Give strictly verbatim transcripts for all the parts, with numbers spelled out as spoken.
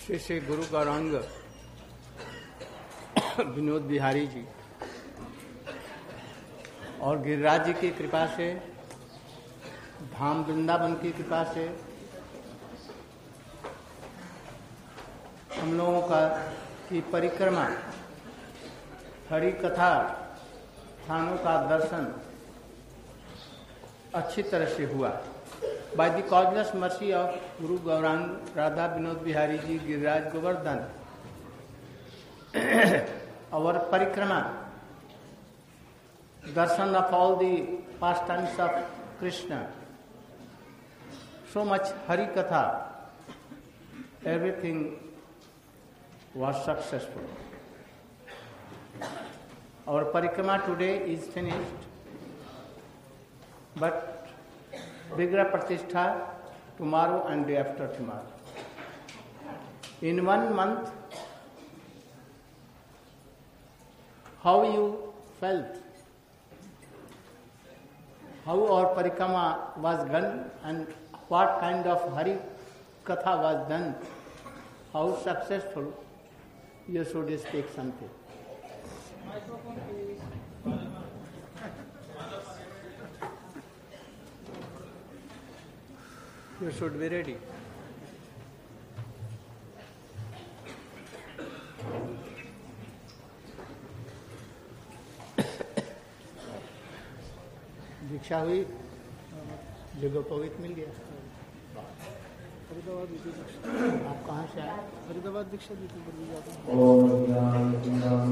श्री श्री गुरु गौरांग विनोद बिहारी जी और गिरिराज जी की कृपा से, धाम वृंदावन की कृपा से हम लोगों का की परिक्रमा, हरि कथा स्थानों का दर्शन अच्छी तरह से हुआ। By the causeless mercy of Guru Gaurang, Radha Vinod Bihari Ji, Giriraj Govardhan, our parikrama, darshan of all the pastimes of Krishna, so much Hari Katha, everything was successful. Our parikrama today is finished, but Vigraha Pratishtha tomorrow and day after tomorrow. In one month, how you felt, how our parikrama was done and what kind of Hari Katha was done, how successful, you should speak something. You should be ready. दीक्षा हुई, जगह पवित्र मिल गया। फरीदाबाद दीक्षा। आप कहाँ से आए? फरीदाबाद दीक्षा दी थी, पर भी जाता हूँ। ओम ज्ञान ज्ञान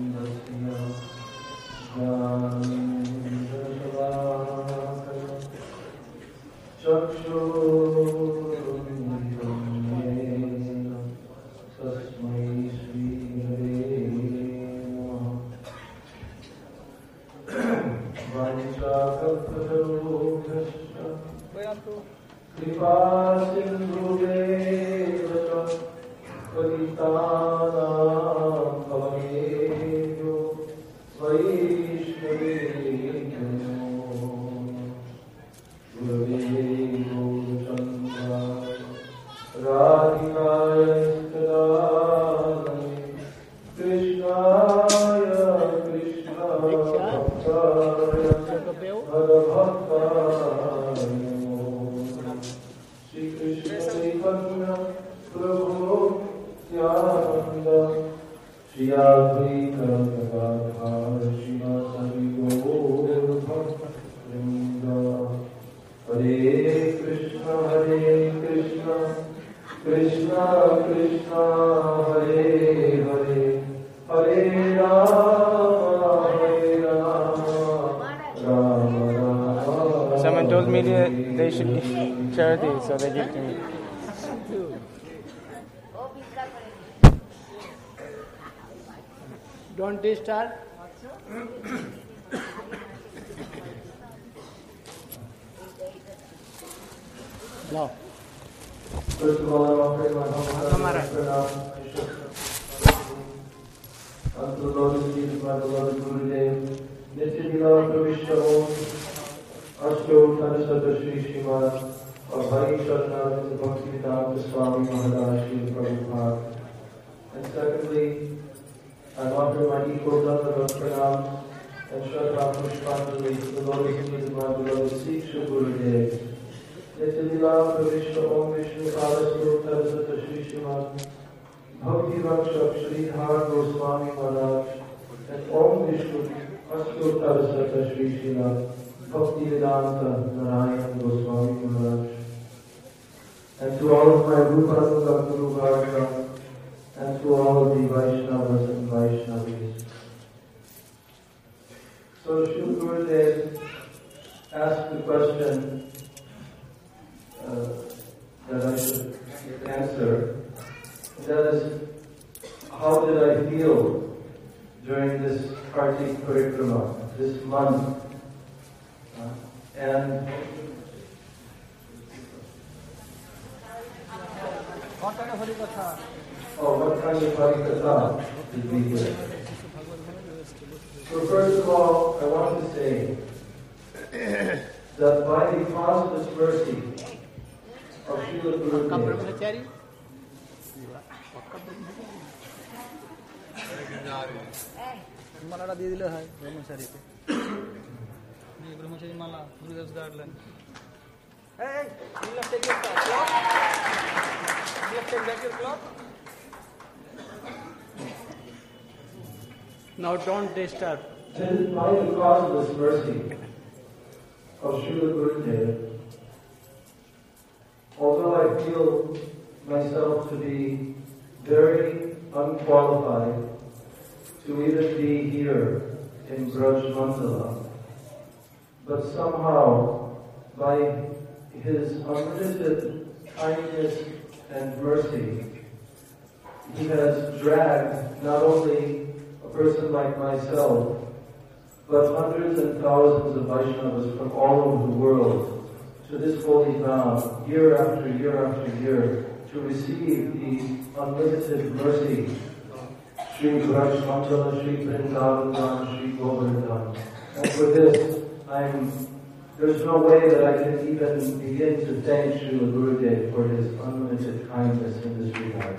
so they give to me. Don't disturb. No. First of all, I offer my humble unto the Lord and Jesus, my beloved Gurudev, Nitya Lila Pravishta Om, Ashto Tanasata Shri Srimad, और भाई शरणागत Bhaktivedanta Swami Maharaj Srila Prabhupada. And secondly, I offer my equal level of pranam and Shraddha Pushpanjali to the lotus feet of my beloved Siksha Gurudev. Nitya Lila Pravishta Om Vishnu Padastu Tarasata Shri Srimad Bhakti Rakshak Shri Har Goswami Maharaj and Om Vishnu Astu Tarasata Shri Srimad Bhakti Vedanta Narayan Goswami Maharaj. And to all of my Rupa Guru Varga, and to all of the Vaishnavas and Vaishnavis. So Shri Gurudev asked the question uh, that I should answer. That is, how did I feel during this Kartik Parikrama, this month? Uh, and What kind of Hari Katha? Oh, what kind of Hari Katha did we hear? So first of all, I want to say that by the causeless mercy of Srila Gurudev, মালাটা দিয়ে দিলে হয় ব্রহ্মচারীতে। ব্রহ্মচারী মালা Gurudas গার্ডলেন। Hey, you have to take your cloth. You have to take back your cloth. Now don't disturb. By the causeless mercy of Srila Gurudev, although I feel myself to be very unqualified to even be here in Braj Mandala, but somehow by His unlimited kindness and mercy, He has dragged not only a person like myself, but hundreds and thousands of Vaishnavas from all over the world to this holy ground, year after year after year, to receive the unlimited mercy. Shri Braj Mandala, Shri Vrindavan, Shri Govardhan. And for this, I'm There's no way that I can even begin to thank Srila Gurudev for his unlimited kindness in this regard.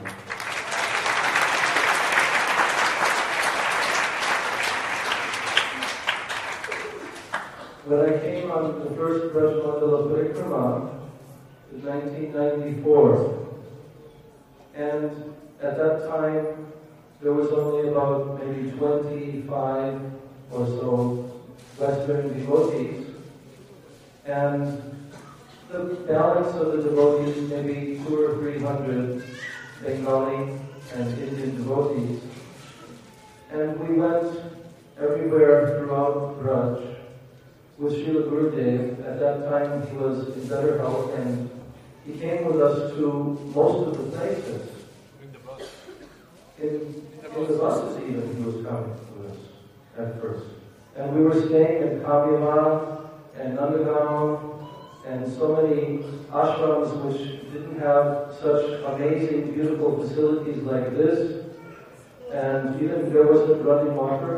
When I came on the first Braj Mandala Parikrama in nineteen ninety-four, and at that time there was only about maybe twenty-five or so Western devotees, and the balance of the devotees, maybe two or three hundred Bengali and Indian devotees. And we went everywhere throughout Braj with Srila Gurudev. At that time he was in better health, and he came with us to most of the places. In, in the buses even he was coming with us at first. And we were staying in Kavyama and Nandagaon, and so many ashrams which didn't have such amazing, beautiful facilities like this, and even there wasn't running water,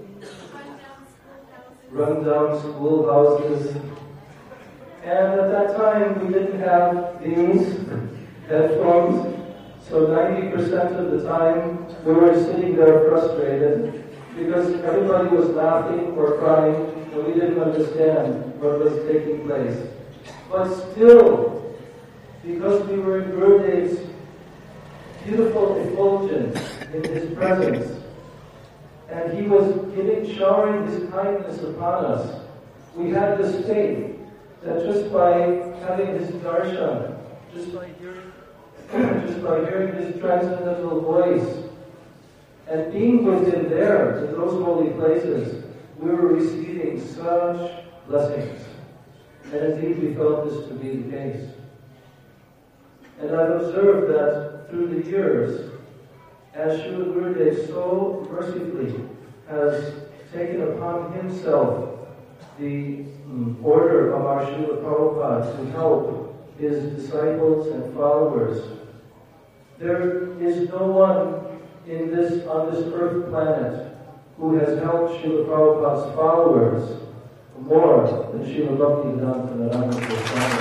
run-down schoolhouses, and at that time we didn't have these headphones, so ninety percent of the time we were sitting there frustrated because everybody was laughing or crying, and we didn't understand what was taking place. But still, because we were in Gurudev's beautiful effulgence in His presence, and He was giving, showering His kindness upon us, we had this faith that just by having His darshan, just by hearing, just by hearing His transcendental voice, and being with Him there in those holy places, we were receiving such blessings. And indeed we felt this to be the case. And I've observed that through the years, as Srila Gurudev so mercifully has taken upon himself the um, order of our Srila Prabhupada to help his disciples and followers, there is no one in this on this earth planet who has helped Srila Prabhupada's followers more than Srila Bhaktivedanta Narayana Goswami.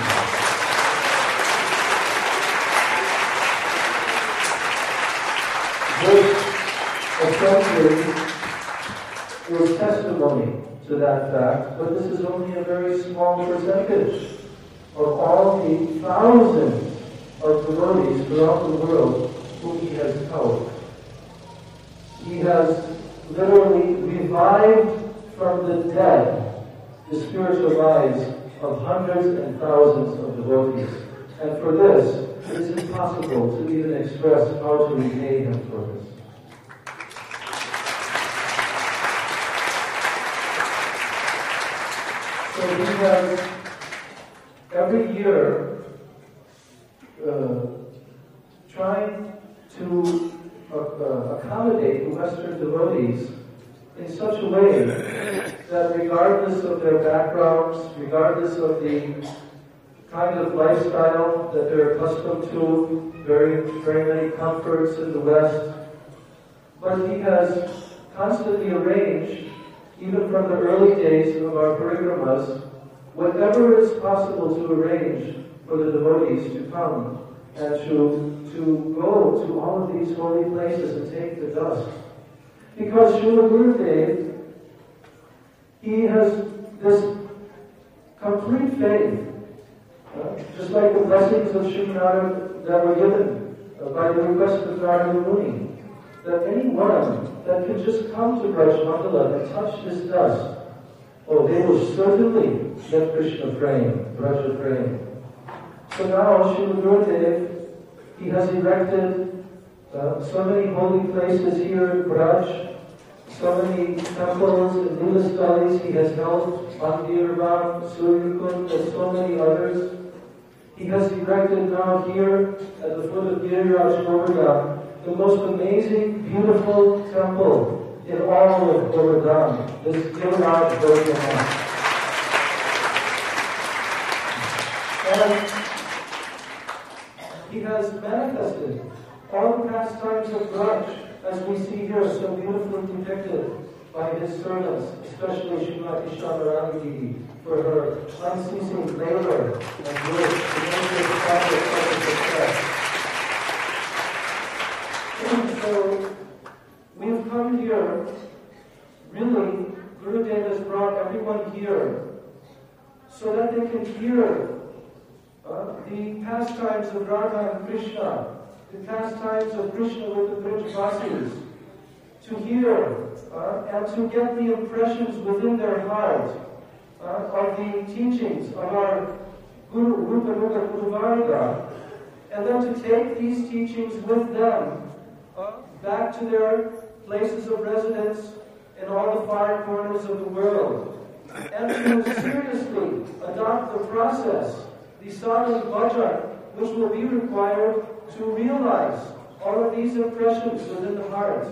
This essentially is testimony to that fact, but this is only a very small percentage of all the thousands of devotees throughout the world whom he has helped. He has literally revived from the dead the spiritual lives of hundreds and thousands of devotees. And for this, it is impossible to even express how to repay him for this. So he has, every year, uh, trying to uh, uh, accommodate the Western devotees in such a way that regardless of their backgrounds, regardless of the kind of lifestyle that they're accustomed to, very, very many comforts in the West, but he has constantly arranged, even from the early days of our parikramas, whatever is possible to arrange for the devotees to come and to, to to go to all of these holy places and take the dust. Because Srila Gurudev, he has this complete faith, uh, just like the blessings of Srimad that were given uh, by the request of Narada Muni, that anyone that can just come to Braj Mandala and touch this dust, oh, they will certainly get Krishna praying, Braja praying. So now, Srila Gurudev, he has erected uh, so many holy places here in Braj, so many temples and Leela he has held, Mandirvan, Suryakund, and so many others. He has erected now here at the foot of Giriraj Govardhan the most amazing, beautiful temple in all of Govardhan, this Giriraj Govardhan. And he has manifested all the pastimes of Braj, as we see here, so beautifully depicted by his servants, especially Srimati Shanarani for her unceasing labor and work to make this project such a success. And so, we've come here, really, Gurudev has brought everyone here so that they can hear uh, the pastimes of Radha and Krishna, the pastimes of Krishna with the Brajvasis, to hear uh, and to get the impressions within their heart uh, of the teachings of our Guru Rupa Rupa Guru Varga, and then to take these teachings with them uh, back to their places of residence in all the five corners of the world, and to seriously adopt the process, the sadhana bhajan, which will be required to realize all of these impressions within the heart.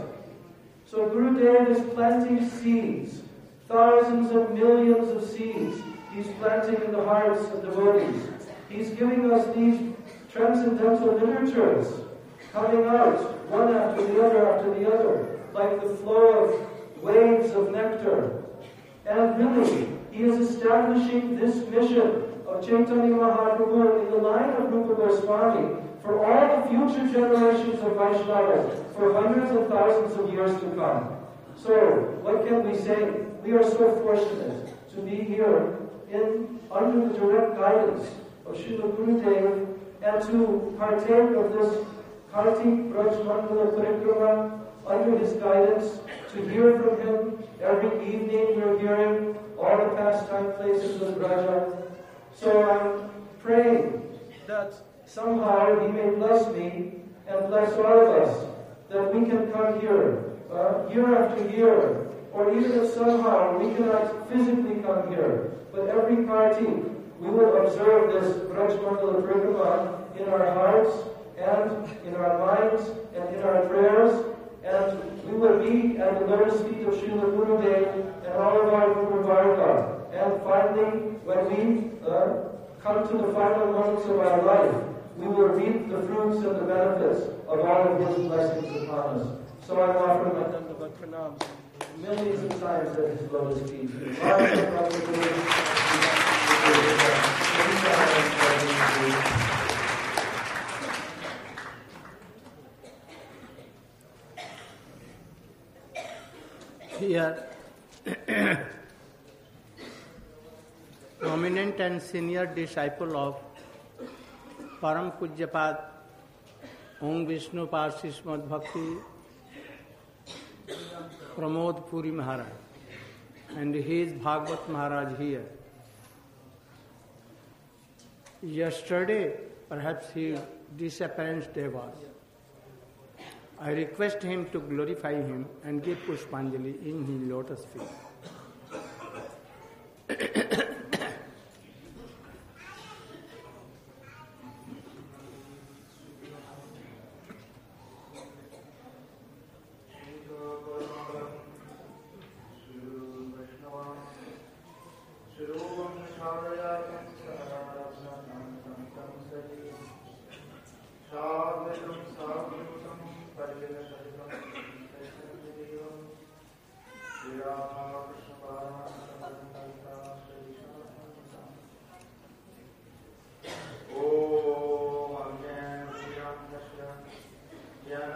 So Gurudev is planting seeds, thousands and millions of seeds. He's planting in the hearts of devotees. He's giving us these transcendental literatures coming out one after the other after the other, like the flow of waves of nectar. And really, he is establishing this mission of Chaitanya Mahaprabhu in the line of Rupa Goswami for all the future generations of Vaishnavas for hundreds and thousands of years to come. So, what can we say? We are so fortunate to be here in under the direct guidance of Srila Gurudev and to partake of this Kartik Braj Mandala Parikrama under his guidance, to hear from him. Every evening we are hearing all the pastime places of Braja. So I'm praying that somehow he may bless me and bless all of us, that we can come here uh, year after year, or even if somehow we cannot physically come here, but every Kartik we will observe this Braj Mandala Parikrama in our hearts and in our minds and in our prayers, and we will be at the lotus feet of Srila Gurudev and all of our Guru Varga. And finally, when we uh, come to the final moments of our life, we will reap the fruits and the benefits of all of his blessings upon us. So I offer my Dandavat Pranams millions of times at his lotus feet. Here, prominent and senior disciple of Param Pujyapad Om Vishnu Parsi Srimad Bhakti Pramod Puri Maharaj, and he is Bhagavat Maharaj here. Yesterday, perhaps he disappearance day was. I request him to glorify him and give Pushpanjali in his lotus feet. Ram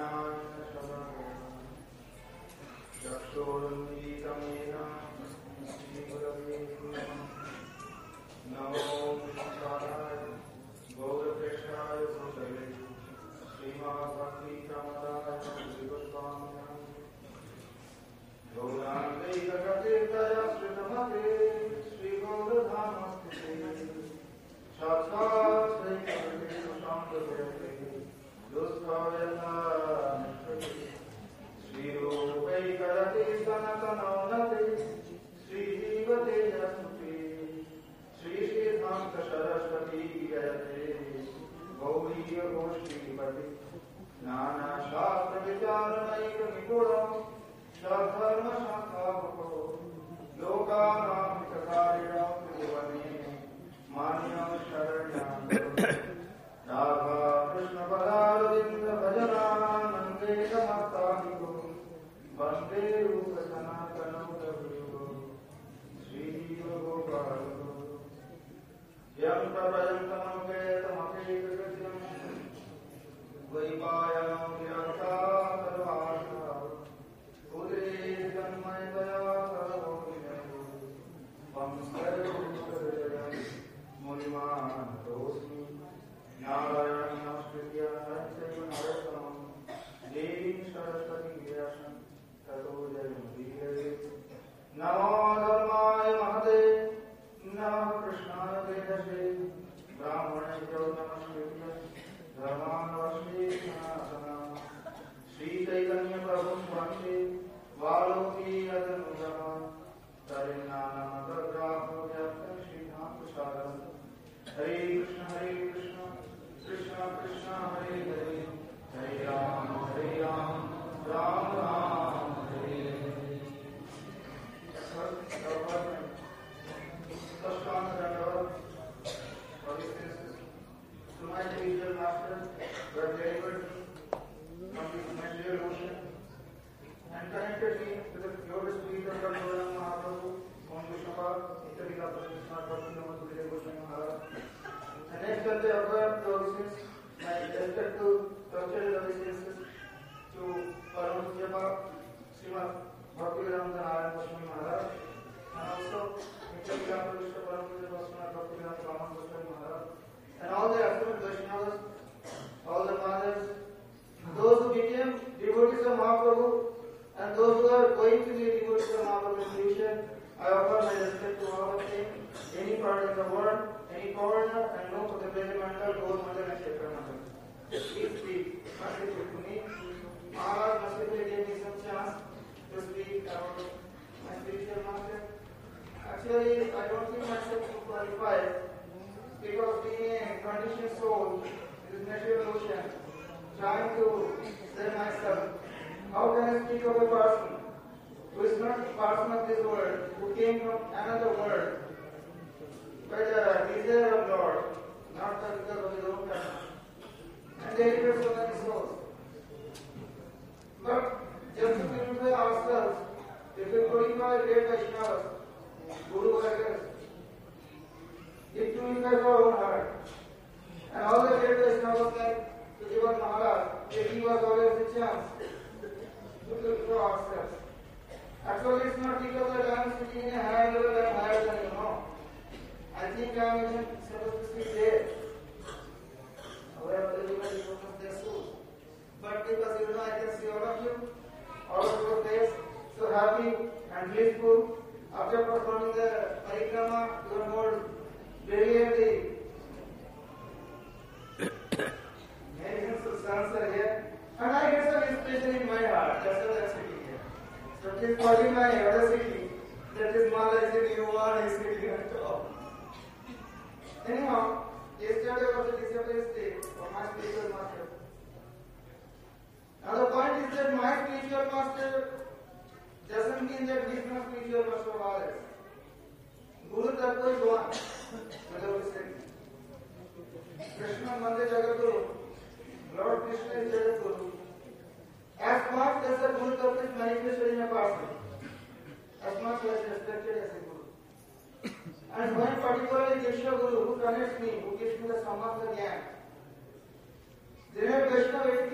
General question of etiquette is to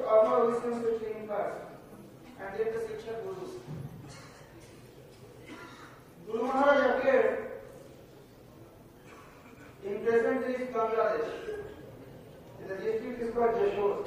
offer wisdom to train first and then the Shiksha Gurus. Guru Maharaj appeared in present day Bangladesh. The district is called Jashore.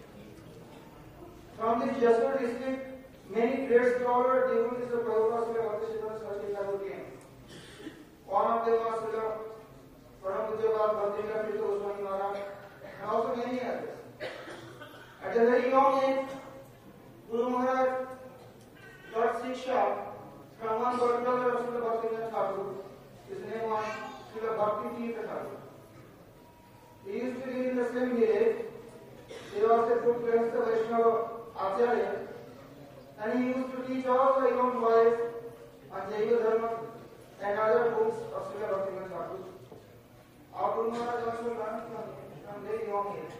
From this Jashore district, many great scholars, devotees of Prabhupada, Srila Bhaktisiddhanta Saraswati Thakur came. One of them was Srila Parampujapat Bhaktivinoda Tirtha Goswami Maharaj, and also many others. At a very young age, Guru Maharaj got Shiksha from one particular of Srila Bhaktivinoda Thakur. His name was Srila Bhakti Tirtha Thakur. He used to live in the same village. He was a good friend of Vaishnava Acharya, and he used to teach all the young boys on Jaiva Dharma and other books of Srila Bhaktivinoda Thakur. Our Guru Maharaj also learned from him from very young age.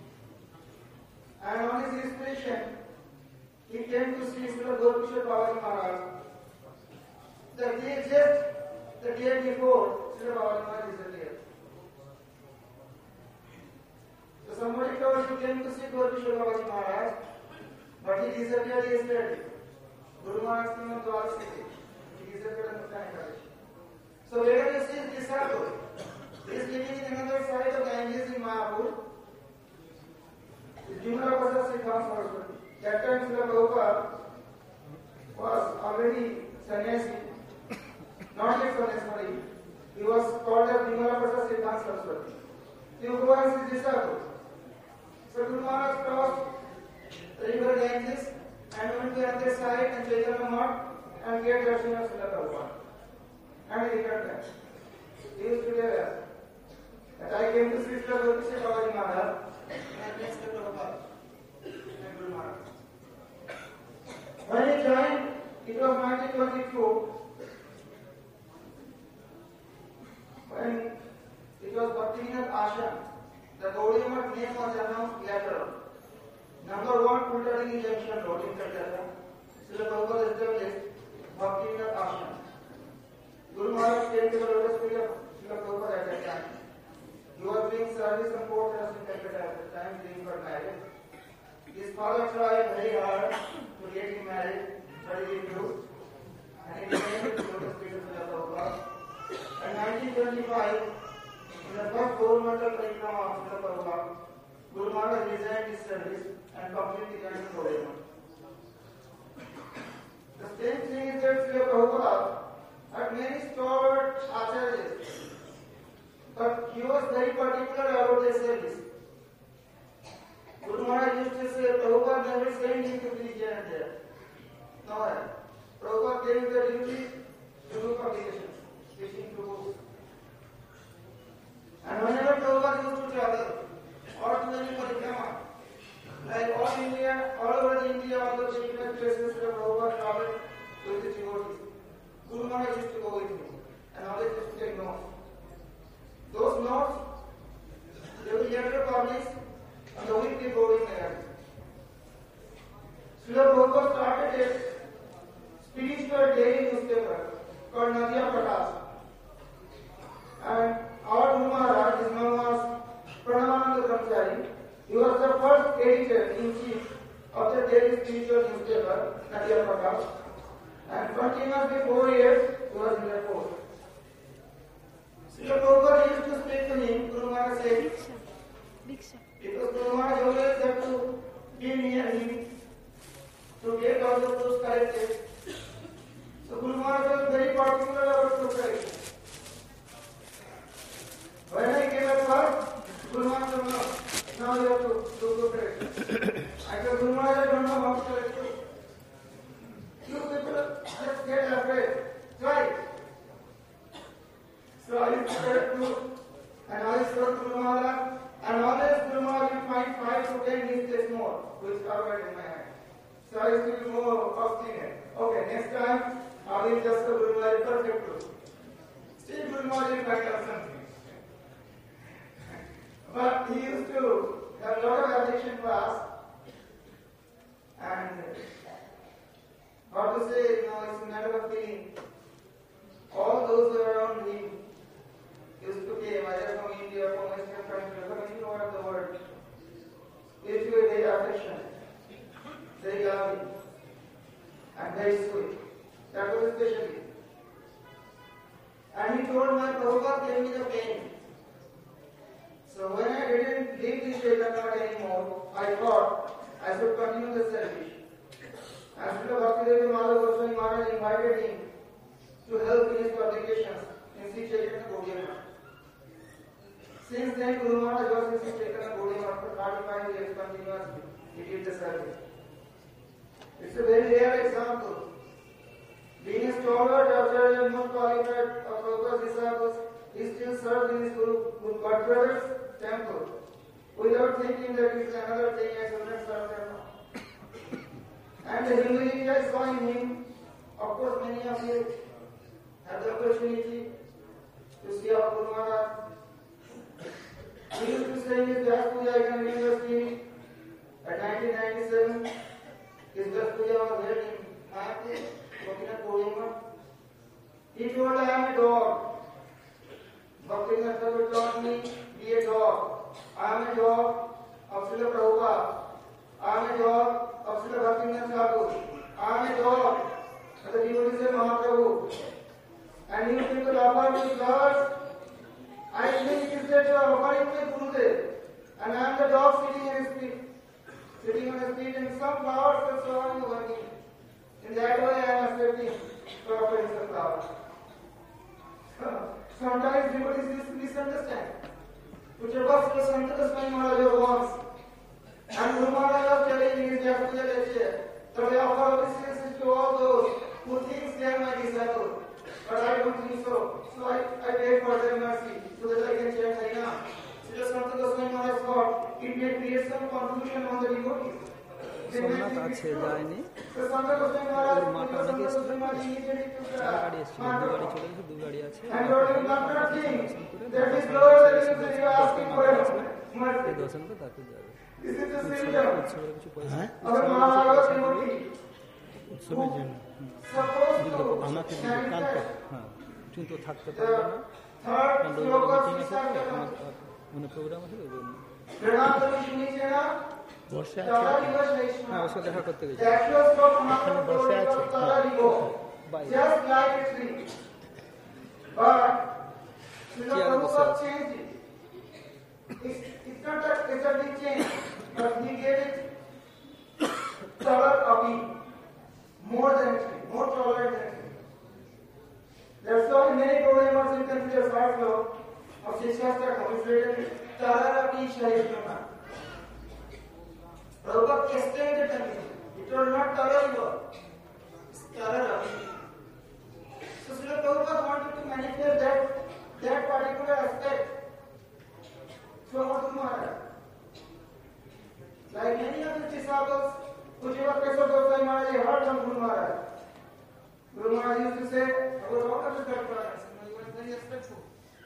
And on his inspiration, he came to see Srila Gaurkishore Babaji Maharaj. The day just the day before, Srila Babaji Maharaj disappeared. So somebody told he came to see Gaurkishore Babaji Maharaj, but he disappeared yesterday. Guru Maharaj came on Dwara City. He disappeared on the time. So where you see his disciple? He is living in another side of Ganges in Mayapur. Jumla Prasad Siddhanta Saraswati. That time Srila Prabhupada was already sannyasi, not yet sannyasi. He was called as Jumla Prasad Siddhanta Saraswati. He was his disciple. So Guru Maharaj crossed the river Ganges and went to the other side and Chaitanya Math and gave darshan of Srila Prabhupada. And he returned back. He used to tell us that I came to see Srila Gaurkishore Babaji Maharaj and next to Prabhupada and Guru Maharaj. When he joined, it was nineteen twenty-two, when it was Bhaktivinoda Ashram. The Gaudiya Math name was announced later. Number one, Kultadini Junction Road in Calcutta. Srila Prabhupada established Bhaktivinoda Ashram. Guru Maharaj came to the lotus feet of Srila Prabhupada at that time. He was doing service and port trust in Calcutta at the time being got married. His father tried very hard to get him married, but he didn't do. And he came to the lotus feet of Srila Prabhupada. In nineteen twenty-five, in the first governmental parikrama of Srila Prabhupada, Guru Maharaj resigned his service and completely joined the Gaudiya Math. The same thing is that Srila Prabhupada had many stalwart acharyas, but he was very particular about their service. Guru Maharaj used to say, Prabhupada never sent him to preach here and there. No, Prabhupada gave him the duty to do publications, teaching to books. And whenever Prabhupada used to travel, or to any parikrama, like all India, all over India, all the different places where Prabhupada traveled with his devotees, Guru Maharaj used to go with him and always used to take notes. Those notes, they will later published on the weekly Gaudiya magazine. Srila Prabhupada started a spiritual daily newspaper called Nadia Prakash. And our Guru Maharaj, his name was Pranamananda Brahmachari. He was the first editor-in-chief of the daily spiritual newspaper, Nadia Prakash. And continuously four years, he was in that post. Srila Prabhupada used to speak to him, Guru Maharaj said, because Guru Maharaj always had to be near him to get all the proofs corrected. So Guru Maharaj was very particular about proof correction. When I came at first, Guru Maharaj said, no, now you have to do proof correction. I said, Guru Maharaj, I don't know how to correct you. You people just get afraid. Try it. So I used to correct proof, and I used to go to Guru Maharaj, and always Guru Maharaj will find five to ten mistakes more, which are right in my hand. So I used to be more obstinate. Okay, next time I will just go Guru Maharaj perfect proof. Still Guru Maharaj will find out something. But he used to have a lot of addiction class, and how to say, you know, it's a matter of feeling. All those who are around him used to came either from India, from Western countries, from any part of the world, used to be very affectionate. very lovely, and very sweet. That was especially. And he told my Prabhupada gave me the pain. So when I didn't leave this Chaitanya anymore, I thought I should continue the service. And Srila Bhaktivedanta Madhava Goswami Maharaj invited him to help in his publications in Sri Chaitanya Gaudiya Math. Since then, Guru Maharaj was in Sri Chaitanya Gaudiya Math for thirty-five years continuously. He did the service. It's a very rare example. Being a stalwart after a most qualified of Prabhupada's disciples, he still served in his Guru Godbrother's temple without thinking that it's another thing I should not serve them now. And the humility I saw in him, of course, many of you had the opportunity to see our Guru Maharaj. He used to say in his Vyas Puja in University at nineteen ninety-seven. His Vyas Puja was held in Mayapur. He told, I am a dog. Bhaktivinoda Thakur taught me, be a dog. I am a dog of Srila Prabhupada. I am a dog of Srila Bhaktivinoda Thakur. I am a dog of the devotees of Mahaprabhu. And you people offer me flowers. I think it is that you are offering me Gurudev. And I am the dog sitting on his feet. Sitting on his feet, and some flowers are so on over me. In that way, I am accepting for offering some flowers. Sometimes devotees misunderstand. Whichever Srila Santa Goswami Maharaj wants, and Guru Maharaj was telling in his Vyas Puja lecture, that I offer obeisances to all those who think they are my disciples. But I don't think so. So I, I beg for their mercy, so that I can chant Harinam. Srila Santa Goswami Maharaj thought it may create some confusion on the devotees. Somnath আছে যায়নি ওর মাটা অনেকে এসেছিল চার গাড়ি এসেছিল দু গাড়ি চলে গেছে দু গাড়ি আছে দর্শন করে তারপর যাবে উৎসবের কিছু পয়সা উৎসবের জন্য আমাকে কালকে হ্যাঁ কিন্তু থাকতে পারবে না কারণ মিটিং আছে মানে প্রোগ্রাম আছে ওই জন্য বসে হ্যাঁ ওর সাথে দেখা করতে গেছি বসে আছে কি আর বসে আছে more than three, more tolerant than three. That's why many programmers in consider fast law of Shishastra compensated Tararapi Shahishana. Prabhupada extended the meaning. It was not Tarariva, it's Tararapi. So Srila Prabhupada wanted to manifest that, that particular aspect through Guru Maharaj. Like many of his disciples, Ujjiva Keshav Goswami Maharaj heard from Guru Maharaj. Guru Maharaj used to say, I was out of the third class. He was very respectful.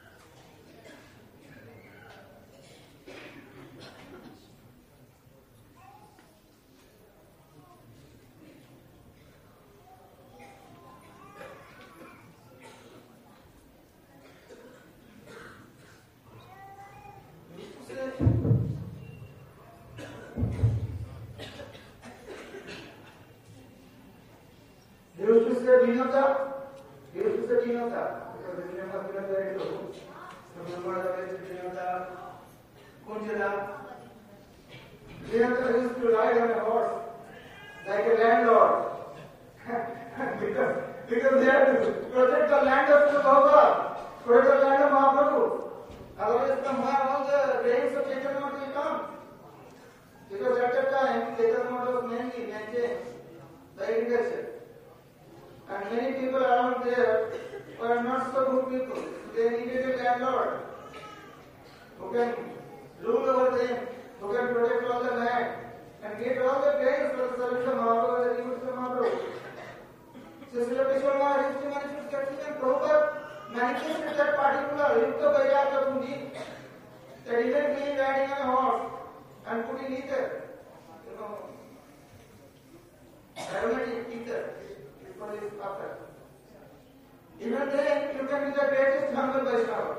He used to say Vinata, he used to say Vinata, because the Vinata is very low. So Guru Maharaj said Vinata, Kunjala. Vinata used to ride on a horse, like a landlord. because, because they had to protect the land of the Baba, protect the land of Mahaprabhu. Otherwise, from where all the rains of Chaitanya Math will come. Because at that time, Chaitanya Math was mainly maintained by agriculture. And many people around there were not so good people. They needed a landlord who can rule over them, who can protect all the land, and get all the grains for the service of Mahaprabhu and the devotees of Mahaprabhu. So Srila Kishore Maharaj used to manifest that thing, and Prabhupada manifested that particular Yukta Vairagya Buddhi, that even being riding on a horse and putting ether, you know, aromatic ether. Even then, you can be the greatest humble Vaishnava.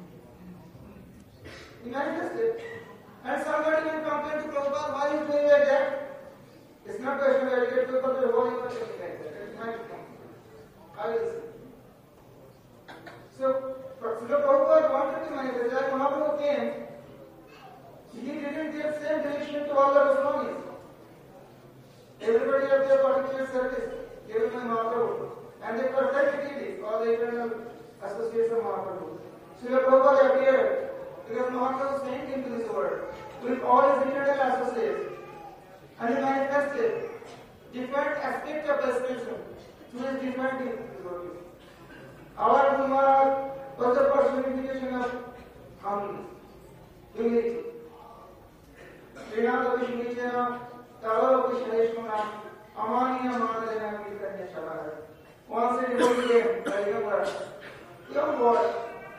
He manifested. And somebody will complain to Prabhupada, why are you doing like that? It's not Vaishnava. Everybody has their particular service given by Mahaprabhu, and they perfected all the eternal associates of Mahaprabhu. Srila Prabhupada appeared because Mahaprabhu sent him to this world with all his eternal associates, and he manifested different aspects of the spiritual through his different devotees. Our Guru Maharaj was the personification of harmony, unity. Srinath Abhishekana, Talo Abhishekana, Amaniya Manadana Vikanya Shabara. Once a devotee came, a young boy, young boy,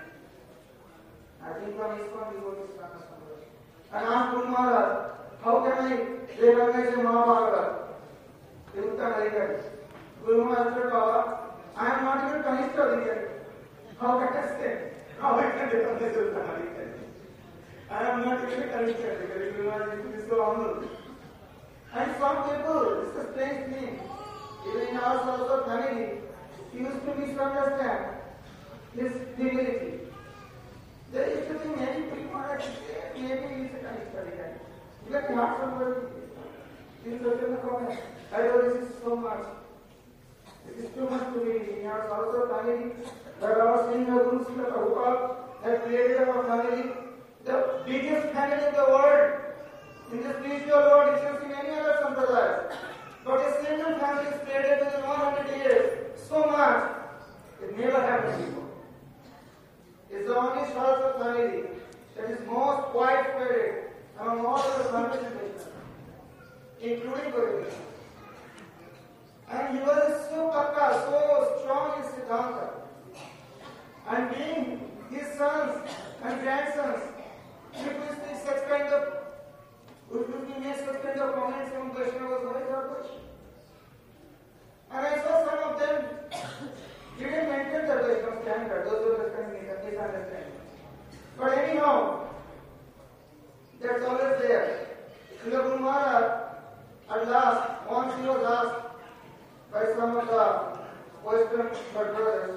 I think one is one devotee and asked Guru Maharaj, how can I recognize the Mahabharata? The Uttar American. Guru Maharaj said, Baba, I am not even Kanishta American. How can I say? How I can recognize the Uttar American? I am not even Kanishta American. Guru Maharaj is so humble. And some people, this is a strange thing. Even in our Saraswat family, he used to misunderstand his humility. There used to be many people that say, maybe he is a Kanishta American. Let me ask somebody. Please look in the comment. I know this is so much. This is too much to me. In our Saraswat family, that our senior Guru Srila Prabhupada had created our family, the biggest family in the world. In the spiritual world, you can see many other sampradayas. But a single family is created within one hundred years. So much. It never happened before. It's the only Saraswat family that is most widespread among all other families in Krishna, including Guru. And he was so pakka, so strong in Siddhanta. And being his sons and grandsons, he used to such kind of, would you make such kind of comments from Vaishnavas, why is our question? And I saw some of them didn't maintain the Vaishnava standard, those who were misunderstanding. But anyhow, that's always there. Srila Guru Maharaj, at last, once he was asked by some of the Western brothers,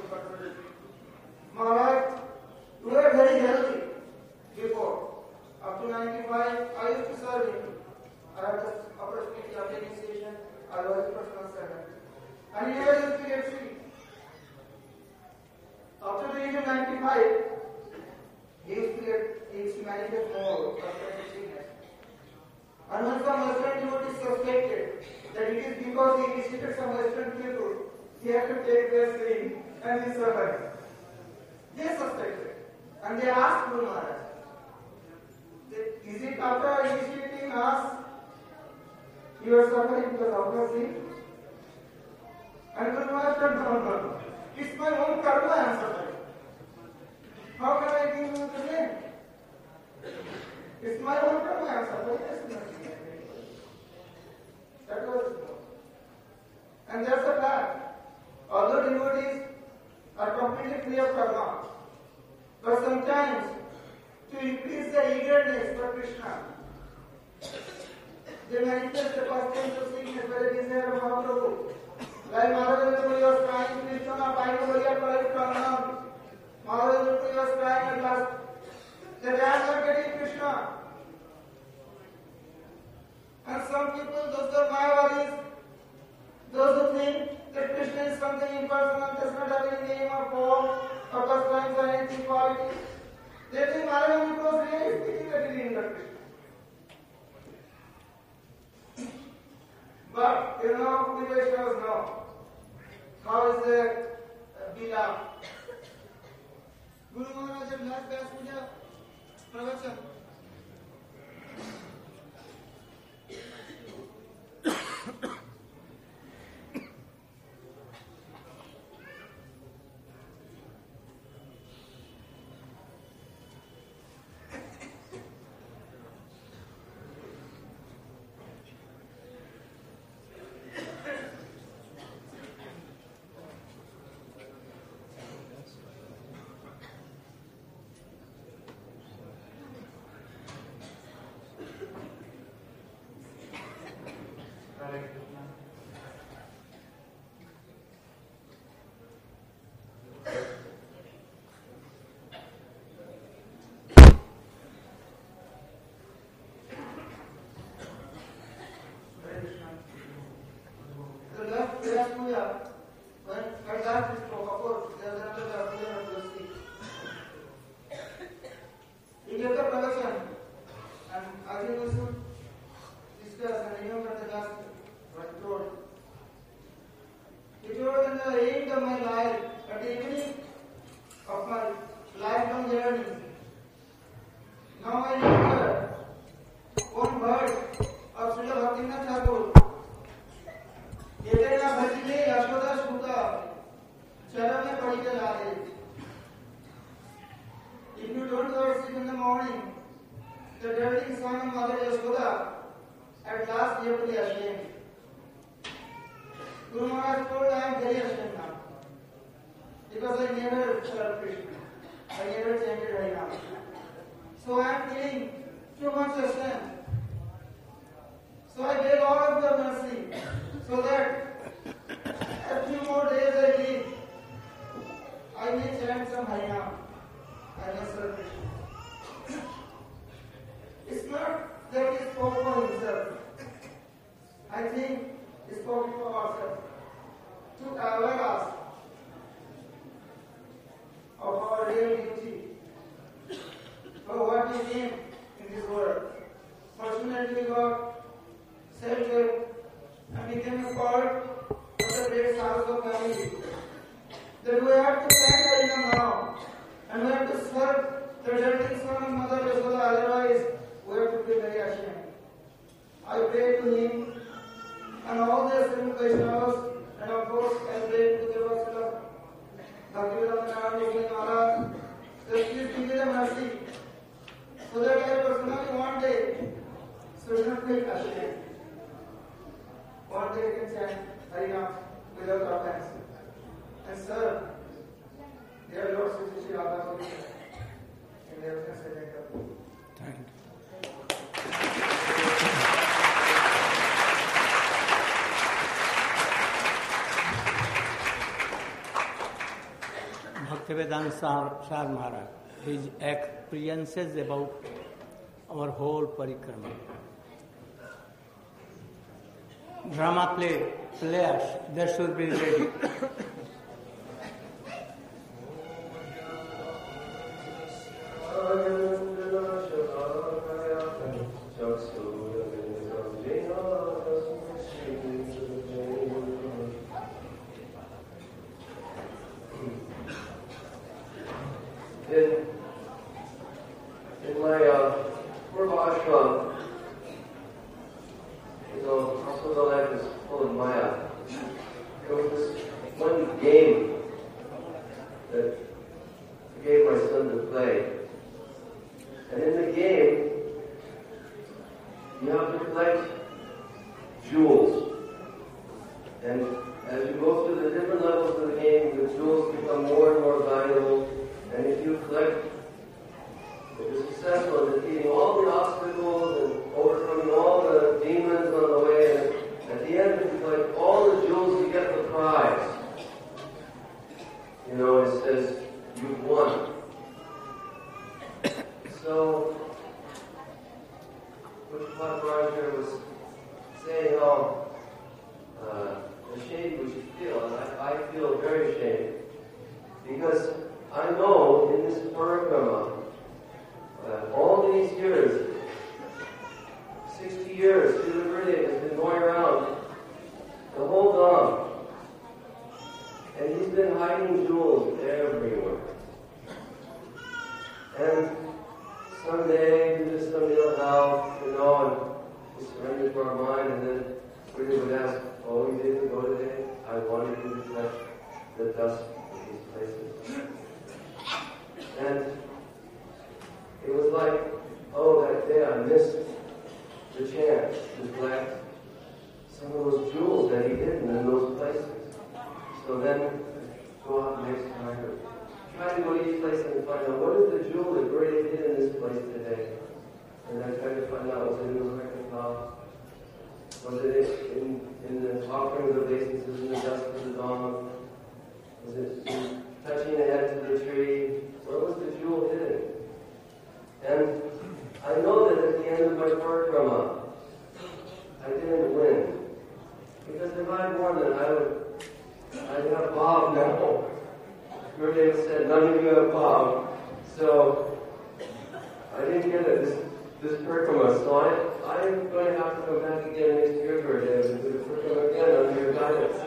Maharaj, you were very healthy before. Up to ninety-five, I used to serve him. I had the opportunity of initiation, I was a personal servant. And he never used to get sick. After the age of ninety-five, he used to get, he used to manifest more of sickness. And when some Western devotees suspected that it is because he visited some Western people, he had to take their sin and he survived. They suspected. And they asked Guru Maharaj, is it after initiating us, you are suffering because of your sin? And Guru Maharaj said, no, no, it's my own karma I am suffering. How can I give you the name? It's my own karma I am suffering. That was it. And that's the fact. Although devotees are completely free of karma, but sometimes to increase the eagerness for Krishna, they manifest the constants of sickness by the desire of Mahaprabhu. Like Maharaj Puri was crying, Krishna, Paikavariya Parikramam. Maharaj Puri was crying at last. The dance are getting Krishna. And some people, those are Mayavadis, those who think that Krishna is something impersonal, does not have any name or form, or pastimes or anything quality. They think Maharaj was really speaking the meaning of Krishna. But, you know, we Vaishnavas know how is the uh, Bila. Guru Maharaj had last Vyas Puja pravachan. nice puja. When at last it spoke, of course, there was another puja not to speak. He gave the production, and I think we should discuss and remember the last what he told. He told in the end of my life, at the beginning of my lifelong journey, now I remember one word of Srila Bhaktivinoda Thakur. Yetena bhajile Yashoda Shuta Charame Padike Lade. If you don't go to sleep in the morning, the dirty son of Mother Yashoda, at last you have to be ashamed. Guru Maharaj told, I am very ashamed now. Because I never served Krishna. I never chanted Harinam. So I am feeling too much ashamed. So I beg all of your mercy, so that a few more days I live, I may chant some Harinam. I may serve Krishna. It's not that he spoke for himself. I think he spoke for ourselves. To aware us of our real duty, for what we need in this world. Fortunately, God saved him and became a part of the great Saraswat family. That we have to stand Harinam now, and we have to serve the dirty son of Mother Yashoda, otherwise we have to be very ashamed. I pray to him and all the assembled Vaishnavas, and of course I pray to the Lord of Bhaktivedanta Maharaj, that please give me the mercy, so that I personally one day should not feel ashamed. One day I can chant Harinam without offense and serve their Lord Sri Sri Radha in their center. Thank you. Bhaktivedanta Sar Maharaj, his experiences about our whole parikrama. Drama play, players, they should be ready. In, in my uh, Purva ashram, you know, Asura life is full of Maya. There was this one game that I gave my son to play. And in the game, you have to collect jewels. And as you go through the different levels of the game, the jewels become more and more valuable. And if you collect, if you're successful in defeating all the obstacles and overcoming all the demons on the way, and at the end, if you collect all the jewels, you get the prize. You know, it says, you've won. So, Prabhupada Maharaj was saying how uh, ashamed we should feel, and I, I feel very ashamed. Because I know in this parikrama, uh, all these years, sixty years, Srila Gurudev has been going around the whole Dham. And he's been hiding jewels everywhere. And someday, we just someday will have, you know, and we surrender to our mind, and then Gurudev would ask, oh, you didn't go today? I wanted you to touch the dust of these places. And it was like, oh, that day I missed the chance to collect some of those jewels that he hidden in those places. So then, go out next time, try to go to each place and find out what is the jewel that Gurudev hid in this place today. And I tried to find out, was it in the record cloud? Was it in, in the offering of obeisances in the dust of the dawn? Was it in touching the head to the tree? Where was the jewel hidden? And I know that at the end of my parikrama, I didn't win. Because if I had won, then I would have Bob now. Gurudev said, none of you have Bob. So, I didn't get it, this, this Parikrama. So I, I'm going to have to come back again next year, Gurudev, and do the Parikrama again under your guidance.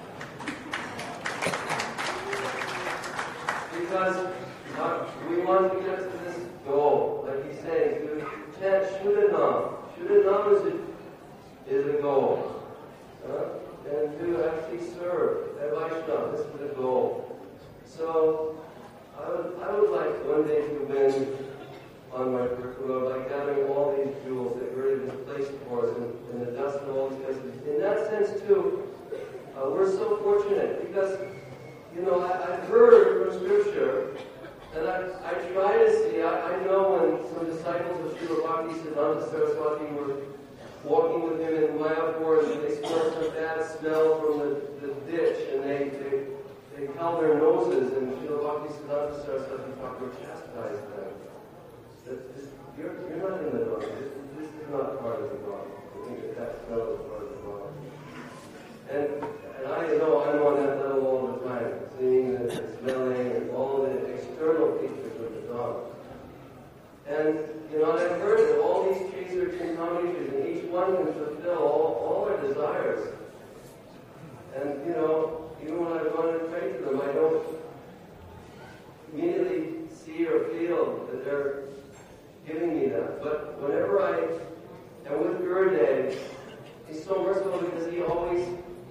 Because uh, we want to get to this goal, like he's saying, to chant Shuddhanam. Shuddhanam is a, is a goal. Uh, and to actually serve at Vaishnava, this is the goal. So, I would, I would like one day to win on my curriculum by gathering all these jewels that Gurudev has placed for us in, in the dust of all these places. In that sense, too, uh, we're so fortunate because, you know, I, I've heard from Scripture, and I, I try to see, I, I know when some disciples of Srila Bhaktisiddhanta Saraswati were walking with him in Mayapur, and they smelled some bad smell from the, the ditch, and they, they, they held their noses, and Srila Bhaktisiddhanta Saraswati Thakur chastised them. That this, you're, you're not in the dog. This, this is not part of the dog. I think that that smell is part of the dog. And, and I know I'm on that level all the time, seeing and smelling and all the external features of the dog. And, you know, I've heard that all these trees are Chintamani trees, and each one can fulfill all, all our desires. And, you know, even when I want to pray to them, I don't immediately see or feel that they're giving me that. But whenever I am with Gurudev, he's so merciful because he always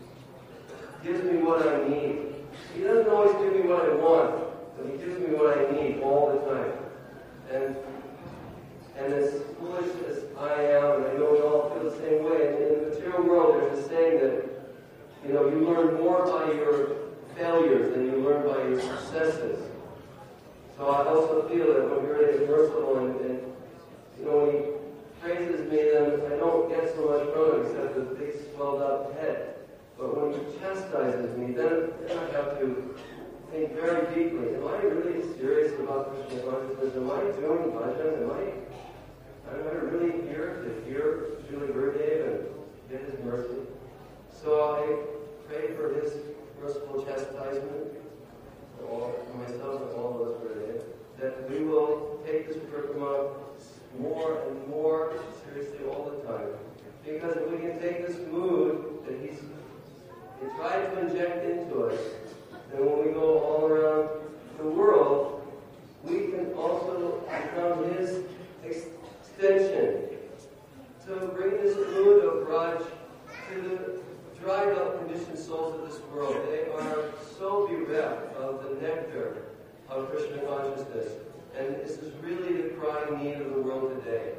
gives me what I need. He doesn't always give me what I want, but he gives me what I need all the time. And and as foolish as I am, and I know we all feel the same way, and in the material world there's a saying that, you know, you learn more by your failures than you learn by your successes. So I also feel that when Gurudev is merciful and, and, you know, when he praises me, then I don't get so much from him except a big swelled up head. But when he chastises me, then, then I have to think very deeply. Am I really serious about Krishna consciousness? Am I doing bhajan? Am I, am I really here to hear Srila Gurudev and get his mercy? So I pray for his merciful chastisement for, all, for myself and all of us, Gurudev, that we will take this parikrama more and more seriously all the time. Because if we can take this mood that he's he tried to inject into us, then when we go all around the world, we can also become his extension to bring this mood of Raj to the dried up conditioned souls of this world. They are so bereft of the nectar of Krishna consciousness. And this is really the crying need of the world today.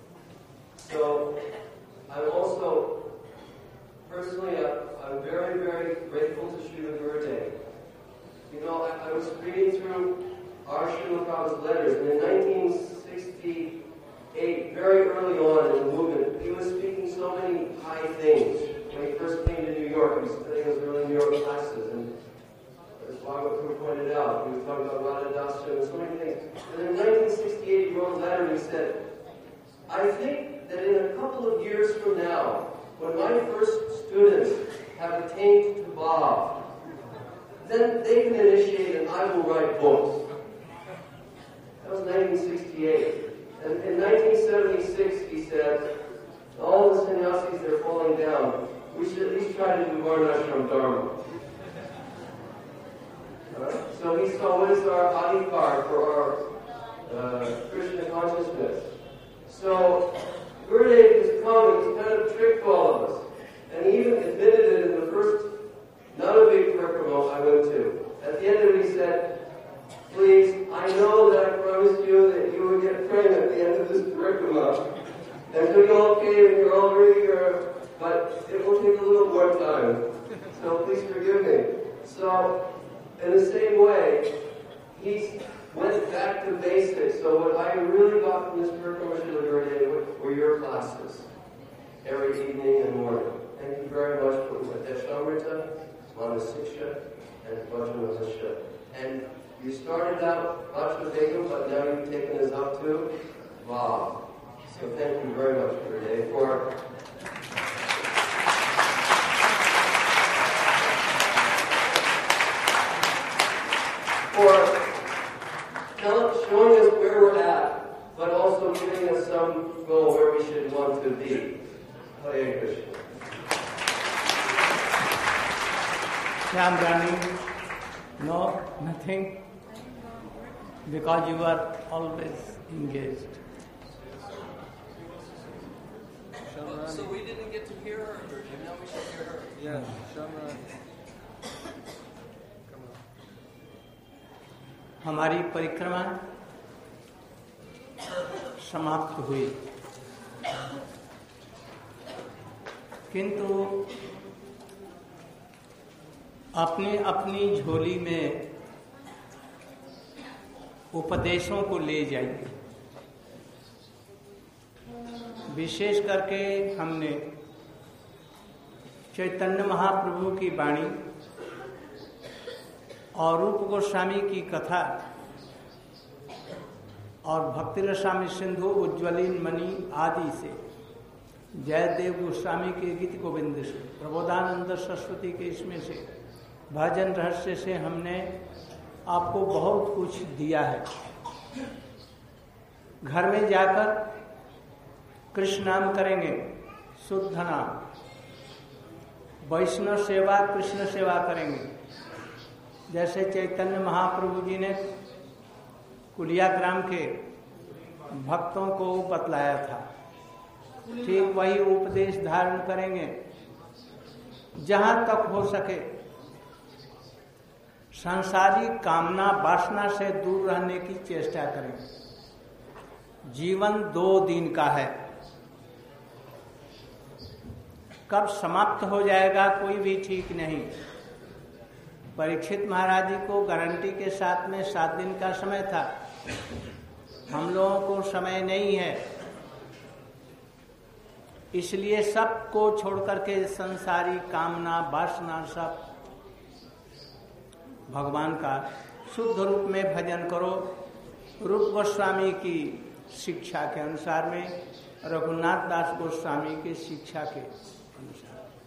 So, I'm also, personally, I'm very, very grateful to Srila Gurudev. You know, I, I was reading through our Srila Prabhupada's letters, and in nineteen sixty-eight, very early on in the movement, he was speaking so many high things. When he first came to New York, he was studying those early New York classes, and as Bhagavatam pointed out, he was talking about Radha Dasya and so many things. And in nineteen sixty-eight, he wrote a letter and he said, I think that in a couple of years from now, when my first students have attained to Bhav, then they can initiate and I will write books. That was nineteen sixty-eight. And in nineteen seventy-six, he said, all the sannyasis, they're falling down. We should at least try to do Varnashram Dharma. Right? So he saw what is our adhikar for our uh, Krishna consciousness. So Gurudev has come and he's kind of tricked all of us. And he even admitted it in the first, not a big parikrama I went to. At the end of it he said, please, I know that I promised you that you would get pregnant at the end of this parikrama. And so you all came and you're all really here, but it will take a little more time. So please forgive me. So, in the same way, he went back to basics. So what I really got from this parikrama Srila Gurudev were your classes, every evening and morning. Thank you very much for Upadeshamrita, Manasiksha, and Vajanasya. And you started out Vajradegam, but now you've taken us up to Vav. So thank you very much, Gurudev, for Shyam Rani, no, nothing, because you are always engaged. So we didn't get to hear her, and now we should hear her. Yeah, Shyam Rani. हमारी परिक्रमा समाप्त हुई, किंतु अपनी अपनी झोली में उपदेशों को ले जाइए। विशेष करके हमने चैतन्य महाप्रभु की वाणी और रूप गोस्वामी की कथा और भक्ति रसामी सिंधु उज्ज्वलिन मणि आदि से, जयदेव गोस्वामी के गीत गोविंद से, प्रबोधानंद सरस्वती के इसमें से, भजन रहस्य से हमने आपको बहुत कुछ दिया है। घर में जाकर कृष्ण नाम करेंगे, शुद्ध नाम, वैष्णव सेवा, कृष्ण सेवा करेंगे। जैसे चैतन्य महाप्रभु जी ने कुलिया ग्राम के भक्तों को बतलाया था, ठीक वही उपदेश धारण करेंगे। जहां तक हो सके सांसारिक कामना वासना से दूर रहने की चेष्टा करें। जीवन दो दिन का है, कब समाप्त हो जाएगा कोई भी ठीक नहीं। परीक्षित महाराज जी को गारंटी के साथ में सात दिन का समय था, हम लोगों को समय नहीं है, इसलिए सबको छोड़कर के संसारी कामना वासना सब भगवान का शुद्ध रूप में भजन करो। रूप गोस्वामी की शिक्षा के अनुसार में, रघुनाथ दास गोस्वामी की शिक्षा के अनुसार,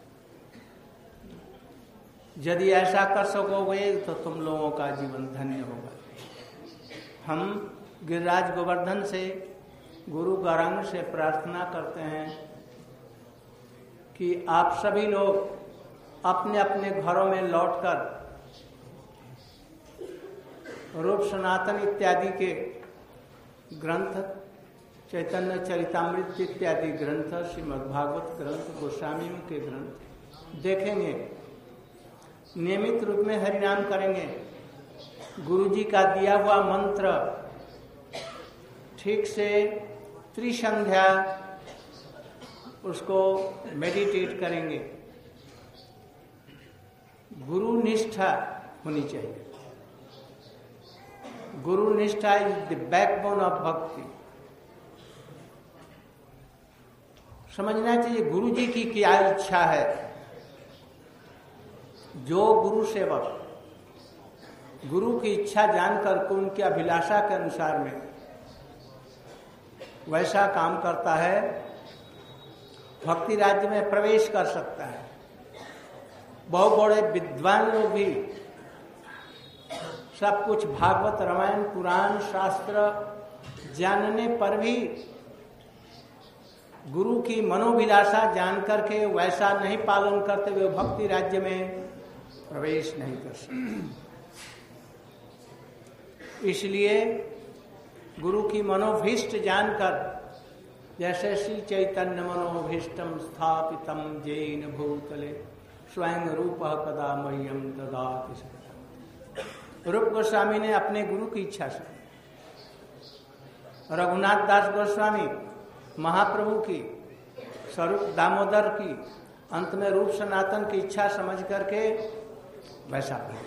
यदि ऐसा कर सकोगे तो तुम लोगों का जीवन धन्य होगा। हम गिरिराज गोवर्धन से, गुरु गौरांग से प्रार्थना करते हैं कि आप सभी लोग अपने अपने घरों में लौटकर रूप सनातन इत्यादि के ग्रंथ, चैतन्य चरितामृत इत्यादि ग्रंथ, श्रीमद् भागवत ग्रंथ, गोस्वामी के ग्रंथ देखेंगे, नियमित रूप में हरिनाम करेंगे, गुरु जी का दिया हुआ मंत्र ठीक से त्रिसंध्या उसको मेडिटेट करेंगे। गुरु निष्ठा होनी चाहिए। गुरु निष्ठा इज द बैकबोन ऑफ भक्ति। समझना चाहिए गुरु जी की क्या इच्छा है। जो गुरु सेवक गुरु की इच्छा जानकर को उनकी अभिलाषा के अनुसार में वैसा काम करता है, भक्ति राज्य में प्रवेश कर सकता है। बहुत बड़े विद्वान लोग भी सब कुछ भागवत, रामायण, पुराण, शास्त्र जानने पर भी गुरु की मनोभिलाषा जान करके वैसा नहीं पालन करते हुए भक्ति राज्य में प्रवेश नहीं कर सकते। इसलिए गुरु की मनोभीष्ट जानकर, जैसे श्री चैतन्य मनोभीष्टम स्थापितम जैन भूतले स्वयं रूप कदा मह्यम ददाति। रूप गोस्वामी ने अपने गुरु की इच्छा से, रघुनाथ दास गोस्वामी महाप्रभु की, स्वरूप दामोदर की, अंत में रूप सनातन की इच्छा समझ करके वैसा बने।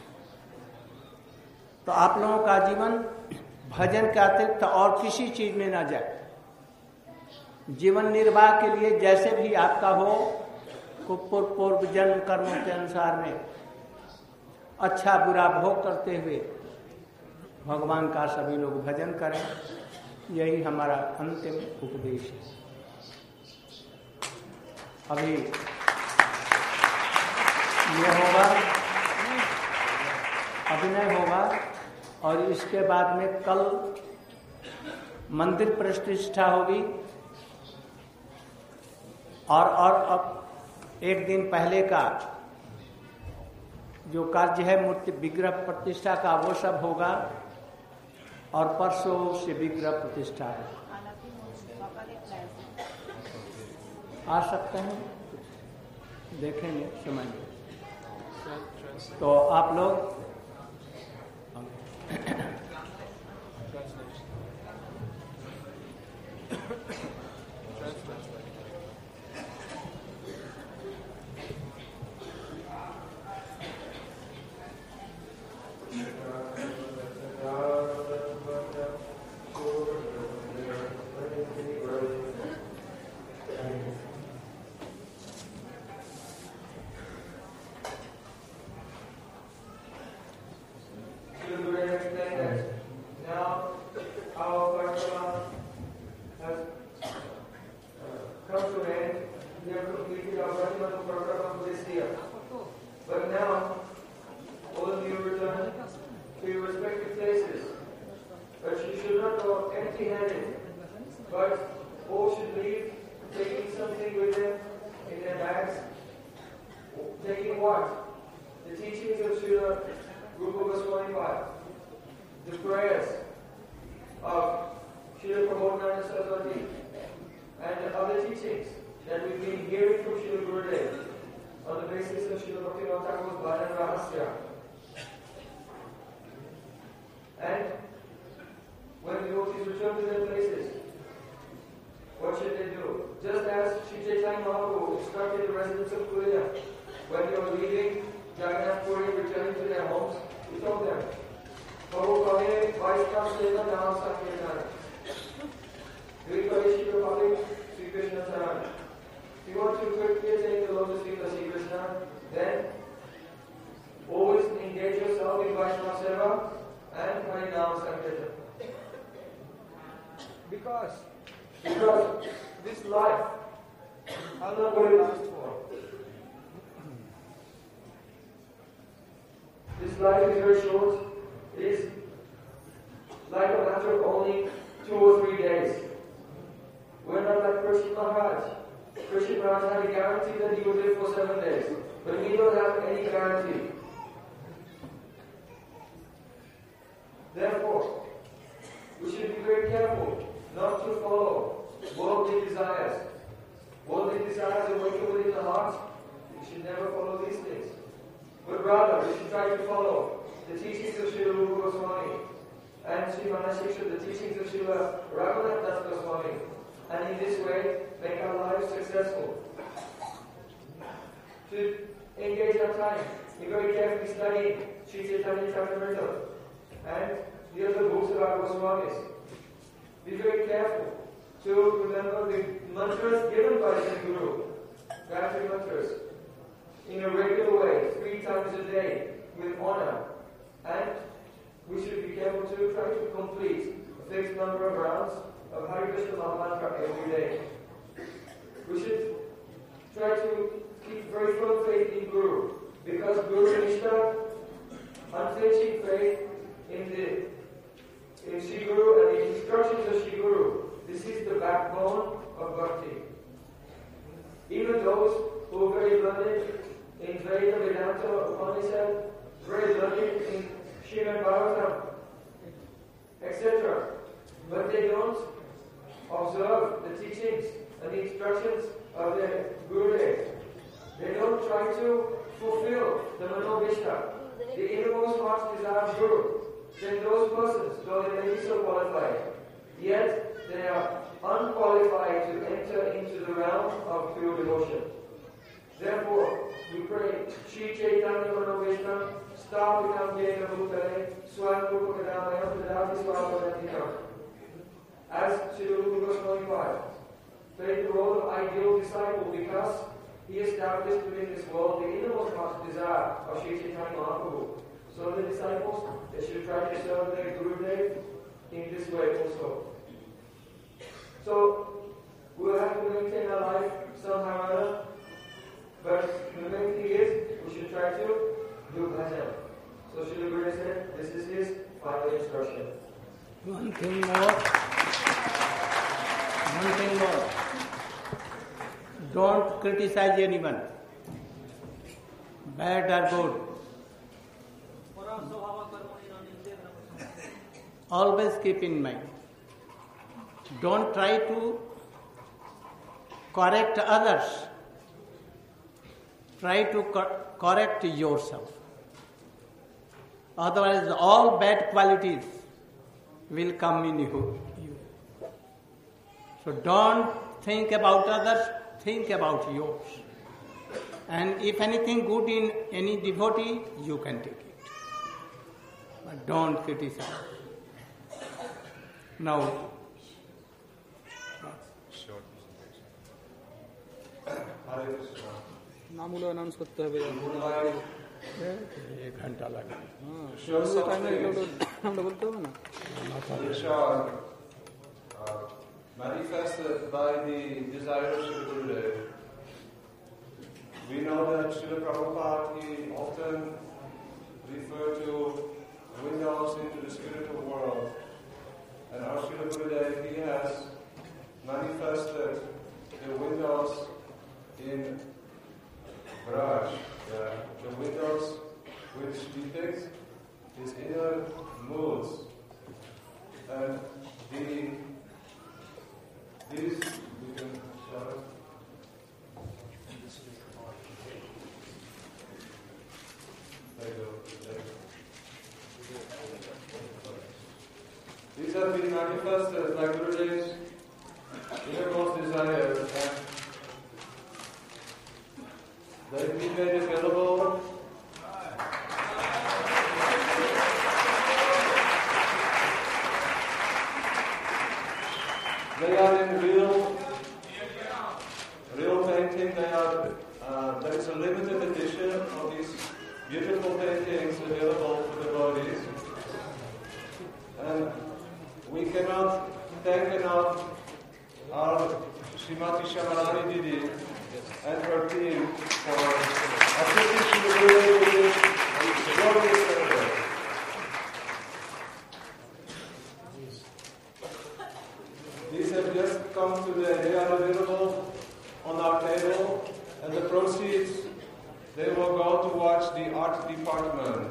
तो आप लोगों का जीवन भजन के अतिरिक्त और किसी चीज में ना जाए। जीवन निर्वाह के लिए जैसे भी आपका हो, पूर्व जन्म कर्मों के अनुसार में अच्छा बुरा भोग करते हुए भगवान का सभी लोग भजन करें। यही हमारा अंतिम उपदेश है। अभी ये होगा, अभिनय होगा और इसके बाद में कल मंदिर प्रतिष्ठा होगी। और और अब एक दिन पहले का जो कार्य है मूर्ति विग्रह प्रतिष्ठा का वो सब होगा और परसों से विग्रह प्रतिष्ठा है। आ सकते हैं, देखेंगे, समझेंगे। तो आप लोग one thing more, one thing more. Don't criticize anyone, bad or good. always keep in mind. Don't try to correct others. Try to co- correct yourself. Otherwise, all bad qualities will come in you. So don't think about others, think about yours. And if anything good in any devotee, you can take it. But don't criticize. Now, নামগুলো announce করতে হবে एक घंटा लगे আমরা বলতে হবে না which are uh, manifested by the desire of Srila Gurudev. We know that Srila Prabhupada, he often referred to windows into the spiritual world. And our Srila Gurudev, he has manifested the windows in Braj, the, the windows which depict his inner moods. And the, these, we can show it. There you go. There you go. These have been manifested by Gurudev's innermost desire, and they've been made available. They are in real, real painting. They are. Uh, there is a limited edition of these beautiful paintings available for the devotees, and we cannot thank enough our Srimati Shamarani Didi and her team for assisting Srila Gurudev with this glorious effort. These have just come today. They are available on our table, and the proceeds, they will go towards the art department.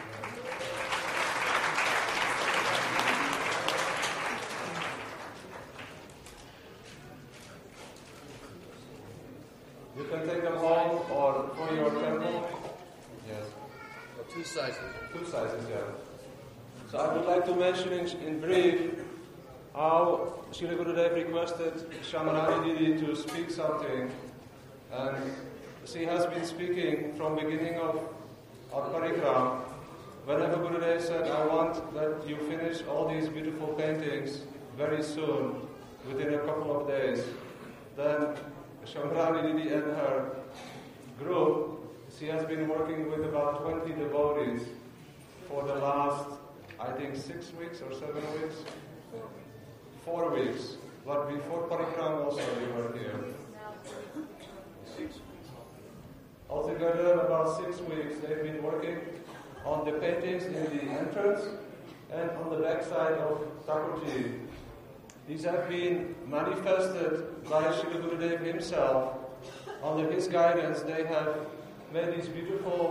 You can take them home or for your temple. Yes. Well, two sizes. Two sizes, yeah. So I would like to mention in, in brief how Srila Gurudev requested Shamarani Didi to speak something. And she has been speaking from beginning of our parikram. Whenever Gurudev said, I want that you finish all these beautiful paintings very soon, within a couple of days, then Shamarani Didi and her group, she has been working with about twenty devotees for the last, I think, six weeks or seven weeks? Four weeks. But before Parikram also we were here. Six weeks. Altogether, about six weeks, they've been working on the paintings in the entrance and on the backside of Thakurji. These have been manifested by Srila Gurudev himself. Under his guidance, they have made these beautiful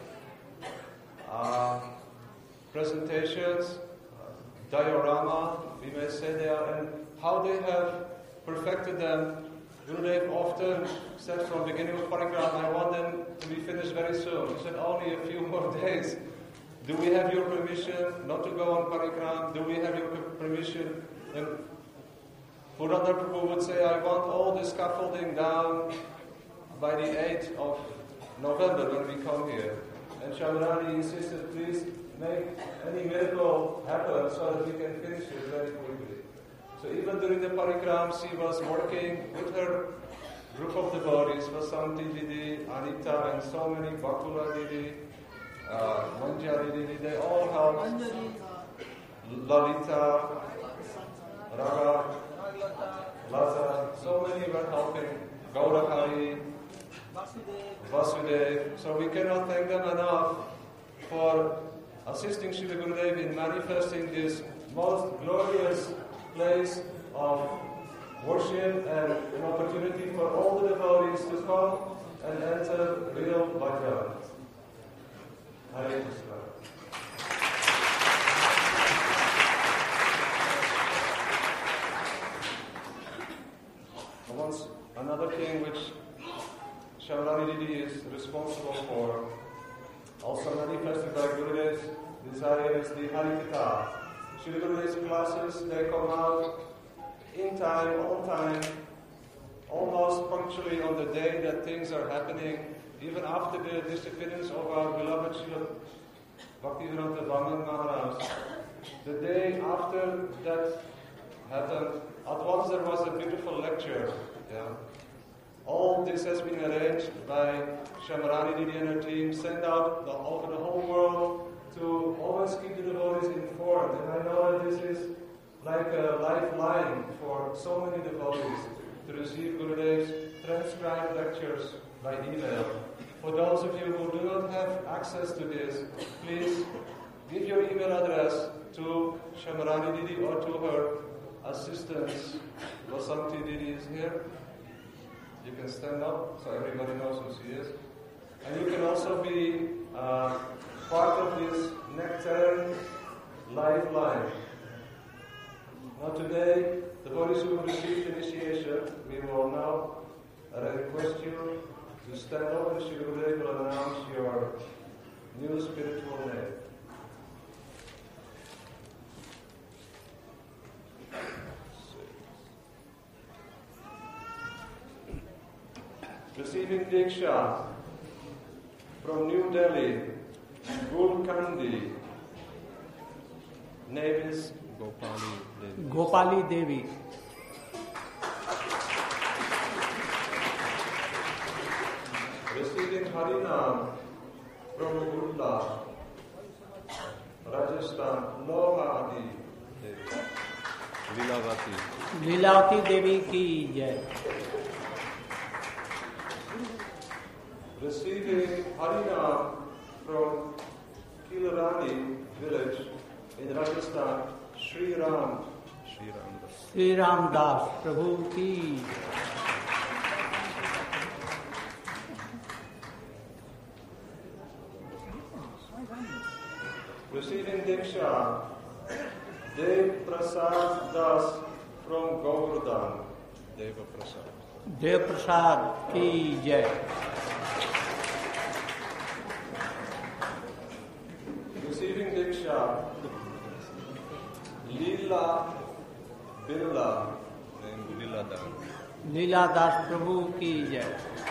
uh, presentations, uh, diorama, we may say they are, and how they have perfected them. Gurudev often said from the beginning of Parikram, I want them to be finished very soon. He said, only a few more days. Do we have your permission not to go on Parikram? Do we have your permission? And Purandar Prabhu would say, I want all the scaffolding down by the eighth of November when we come here. And Shamarani insisted, please make any miracle happen so that we can finish it very quickly. So even during the Parikram, she was working with her group of devotees, Vasanti Didi, Anita, and so many, Bakula Didi, uh, Manjari Didi, they all helped. Lalita, Raga, Laza, so many were helping. Gaurahari, Vasudev. So we cannot thank them enough for assisting Srila Gurudev in manifesting this most glorious place of worship and an opportunity for all the devotees to come and enter real bhajan. Hare Krishna. Shri Guru's classes, they come out in time, on time, almost punctually on the day that things are happening, even after the disappearance of our beloved Srila Bhaktivedanta Vaman Maharaj. The day after that happened, at once there was a beautiful lecture. Yeah. All this has been arranged by Shamarani Didi and her team, sent out the, over the whole world to always keep the devotees informed. And I know that this is like a lifeline for so many devotees to receive Gurudev's transcribed lectures by email. For those of you who do not have access to this, please give your email address to Shamarani Didi or to her assistants. Vasanti Didi is here. You can stand up so everybody knows who she is. And you can also be uh, part of this nectarian lifeline. Now today, the devotees who have received initiation, we will now request you to stand up and Shri Gurudev will announce your new spiritual name. Receiving Diksha from New Delhi, Gulkandi. Name is Gopali Devi. Gopali Devi. Receiving Harinam from Gurla, Rajasthan, Lohadi Devi. Lilavati. Lilavati देवी की जय. Receiving Harinam from Kilarani village in Rajasthan, Sri Ram. Sri Ram Das. Shri Ramdas प्रभु की. Receiving Diksha, Dev Prasad Das from Govardhan. Deva Prasad. Dev Prasad की जय. Receiving Diksha, Leela Birla. Leela Das. लीला दास प्रभु की जय.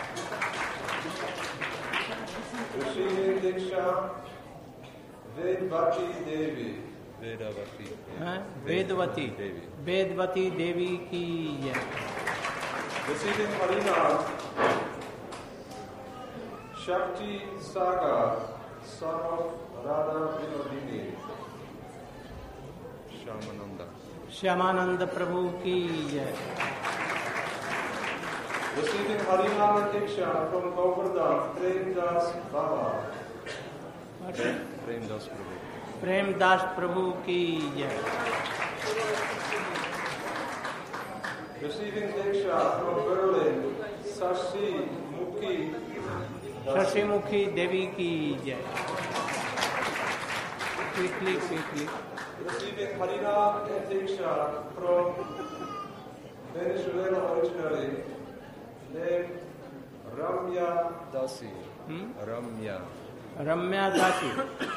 Receiving Diksha, Vedvati Devi. Vedavati. हैं? वेदवती वेदवती देवी की जय. Receiving Harinam, Shakti Sagar, son of Radha Vinodini. Shamananda. Shyamanand प्रभु की जय. Receiving Harinam and Diksha from Govardhan, Premdas Baba. Premdas Prabhu. Premadasa प्रभु की जय. Receiving Diksha from Berlin, Sashi Mukhi. शशिमुखी देवी की जय. Quickly quickly. Receiving Harinam and Diksha from Venezuela originally, named Ramya Dasi. Hmm? Ramya. Ramya Dasi.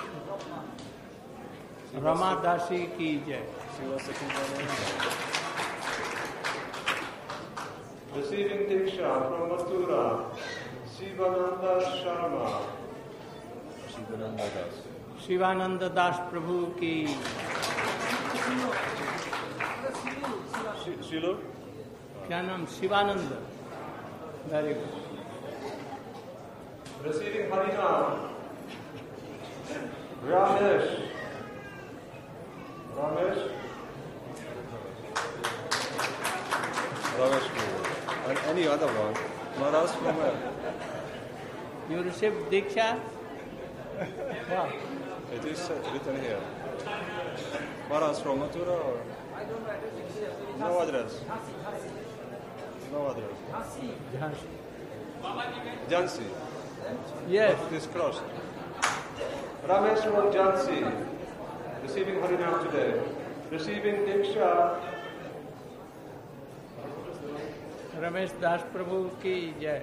Rama दासी की जय. Receiving Diksha from Mathura, Shivananda Sharma. Shivananda Das. Shivanand दास प्रभु की. Shilu? क्या नाम? Shivanand. Very good. Receiving Harinam, Ramesh. Ramesh? Ramesh and any other one. Maharaj from where? You received Diksha? Wow. It is written here. Maharaj from Mathura or? No address. No address. Jhansi. Yes. It is crossed. Ramesh from Jhansi, receiving Harinam today. Receiving Diksha, Ramesh Das Prabhu की जय.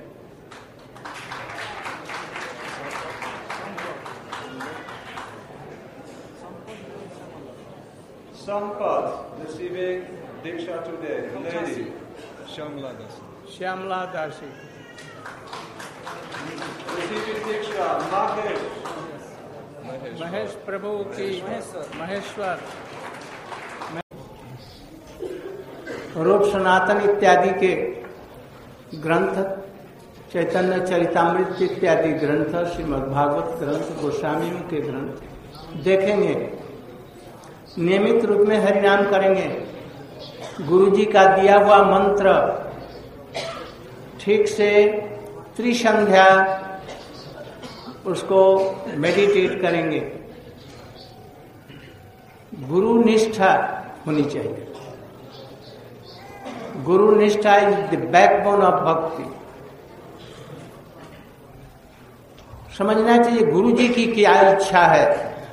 Sampath receiving Diksha today, lady. Shyamala दास श्यामला दासी Receiving Diksha, Mahesh. Mahesh प्रभु की महेश्वर रूप सनातन इत्यादि के ग्रंथ, चैतन्य चरितामृत इत्यादि ग्रंथ, श्रीमद् भागवत ग्रंथ, गोस्वामियों के ग्रंथ देखेंगे, नियमित रूप में हरिनाम करेंगे, गुरुजी का दिया हुआ मंत्र ठीक से त्रिसंध्या उसको मेडिटेट करेंगे। गुरु निष्ठा होनी चाहिए। गुरु निष्ठा इज द बैकबोन ऑफ भक्ति। समझना चाहिए गुरु जी की क्या इच्छा है।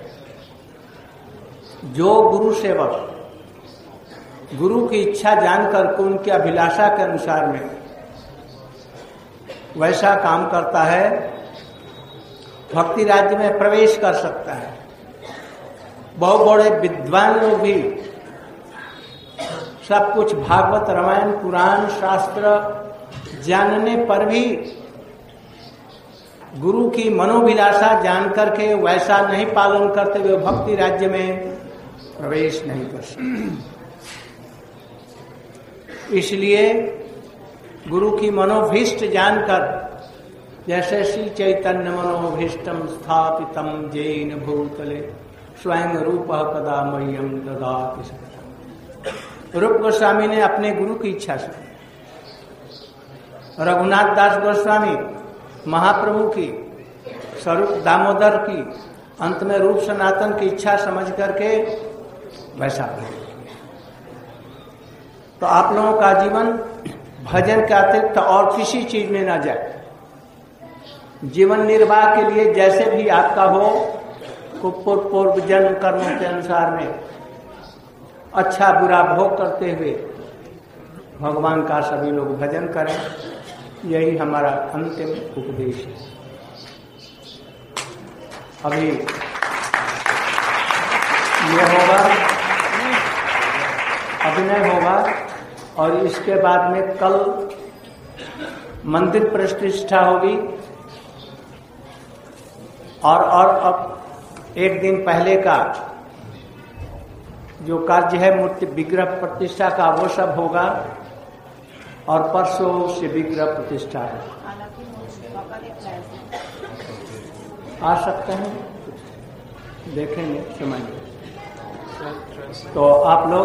जो गुरु सेवक गुरु की इच्छा जानकर को उनकी अभिलाषा के अनुसार में वैसा काम करता है, भक्ति राज्य में प्रवेश कर सकता है। बहुत बड़े विद्वान लोग भी सब कुछ भागवत, रामायण, पुराण, शास्त्र जानने पर भी गुरु की मनोभिलाषा जान करके वैसा नहीं पालन करते हुए भक्ति राज्य में प्रवेश नहीं कर सकते। इसलिए गुरु की मनोभीष्ट जानकर, जैसे श्री चैतन्य मनोभीष्टम स्थापितम जैन भूतले स्वयं रूप कदा मह्यम ददाति सततम। रूप गोस्वामी ने अपने गुरु की इच्छा से, रघुनाथ दास गोस्वामी महाप्रभु की, स्वरूप दामोदर की, अंत में रूप सनातन की इच्छा समझ करके वैसा बने। तो आप लोगों का जीवन भजन के अतिरिक्त और किसी चीज में ना जाए। जीवन निर्वाह के लिए जैसे भी आपका हो, पूर्व जन्म कर्मों के अनुसार में अच्छा बुरा भोग करते हुए भगवान का सभी लोग भजन करें। यही हमारा अंतिम उपदेश है। अभी ये होगा, अभिनय होगा और इसके बाद में कल मंदिर प्रतिष्ठा होगी और और अब एक दिन पहले का जो कार्य है मूर्ति विग्रह प्रतिष्ठा का वो सब होगा और परसों से विग्रह प्रतिष्ठा है। आ सकते हैं, देखेंगे, समझेंगे। तो आप लोग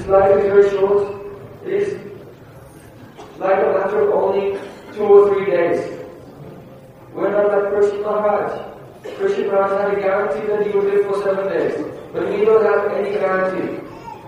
This life is very short. It is like a matter of only two or three days. We're not like Krishna Maharaj. Krishna Maharaj had a guarantee that he would live for seven days. But we don't have any guarantee.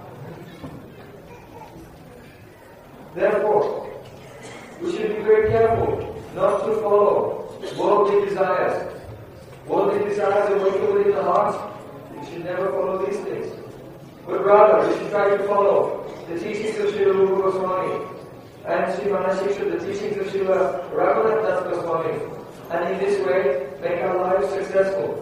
Therefore, we should be very careful not to follow worldly desires. Worldly desires are working within the heart. We should never follow these things. But rather, we should try to follow the teachings of Srila Rupa Goswami and Srimana Shiksha, the teachings of Srila Raghunath Das Goswami, and in this way make our lives successful.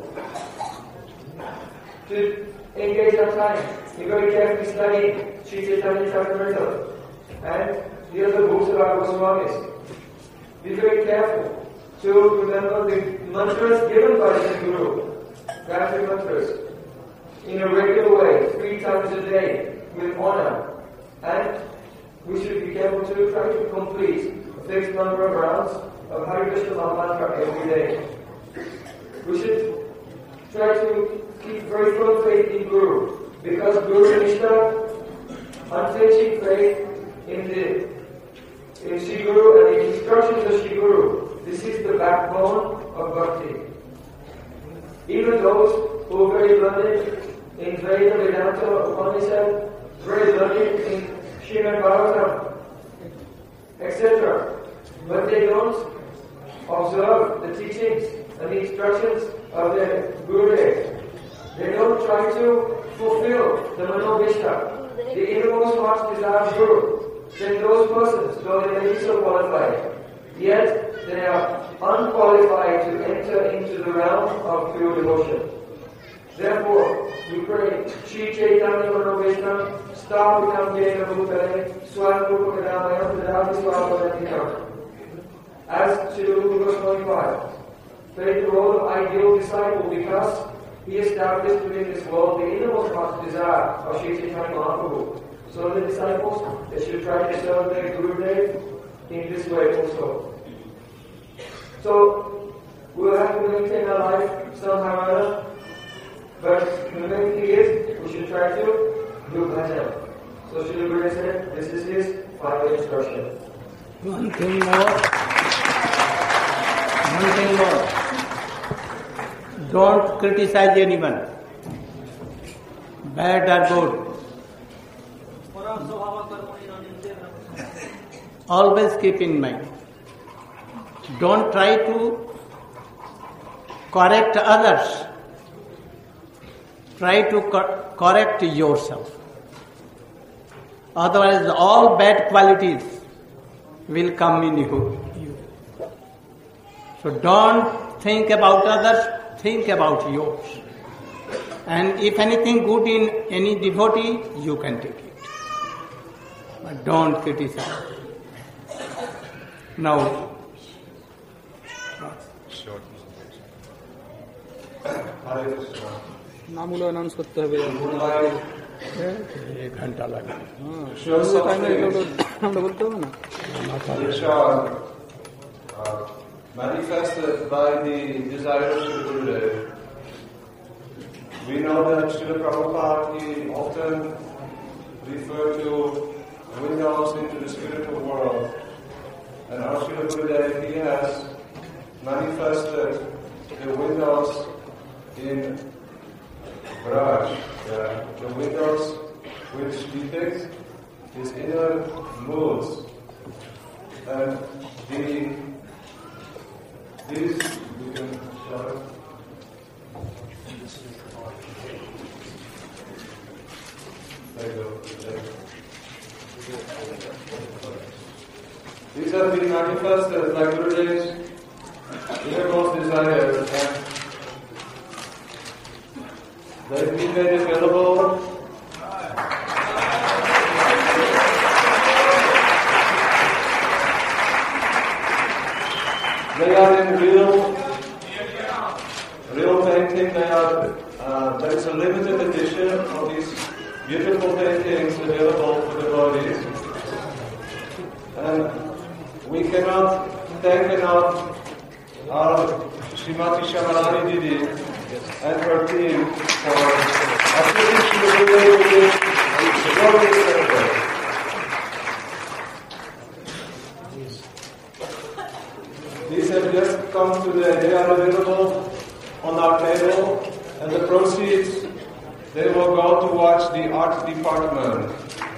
To engage our time in very carefully studying Sri Chaitanya Charitamrita and the other books of our Goswamis. Be very careful to remember the mantras given by the Guru, Gayatri mantras, in a regular way, three times a day, with honor. And we should be careful to try to complete a fixed number of rounds of Hare Krishna Mahamantra every day. We should try to keep very firm faith in Guru, because Guru Nishta, unflinching faith in the in Shri Guru and the instructions of Shri Guru, this is the backbone of bhakti. Even those who are very learned in Veda, Vedanta, Upanishad, very learned in Srimad Bhagavatam, et cetera, but they don't observe the teachings and the instructions of their Gurudev. They don't try to fulfill the Manovishta, the innermost heart's desire of Guru. Then those persons, though they may be so qualified, yet they are unqualified to enter into the realm of pure devotion. Therefore, we pray, Shri Chaitanya Manovishna, Sthapitam Yena Bhutale, Swam Rupa Kadamayam, Dadati Swavadantikam. As Sri Rupa Goswami five, played the role of ideal disciple because he established within this world the innermost heart's desire of Shri Chaitanya Mahaprabhu. So the disciples, they should try to serve their Gurudev in this way also. So, we'll have to maintain our life somehow or other, but the main thing is, we should try to do bhajan. So Srila Gurudev said, this is his final instruction. One thing more. One thing more. Don't criticize anyone, bad or good. Always keep in mind. Don't try to correct others. Try to cor- correct yourself. Otherwise, all bad qualities will come in you. So don't think about others, think about yours. And if anything good in any devotee, you can take it. But don't criticize. Now, নামগুলো announce করতে হবে एक घंटा लगा আমরা বলতে হবে না Which are uh, manifested by the desire of Srila Gurudev. We know that Srila Prabhupada he often referred to windows into the spiritual world. And our Srila Gurudev, he has manifested the windows in Braj, the, the windows which depict his inner moods. And the, these, you can show it. There you go. There you go. These have been manifested by Gurudev's innermost desires, and they've been made available. They are in real, real painting. They are. Uh, there is a limited edition of these beautiful paintings available for devotees, and we cannot thank enough our Srimati Shamarani Didi and her team for assisting Srila Gurudev with this It's a glorious celebration. These have just come today. They are available on our table, and the proceeds, they will go to watch the art department.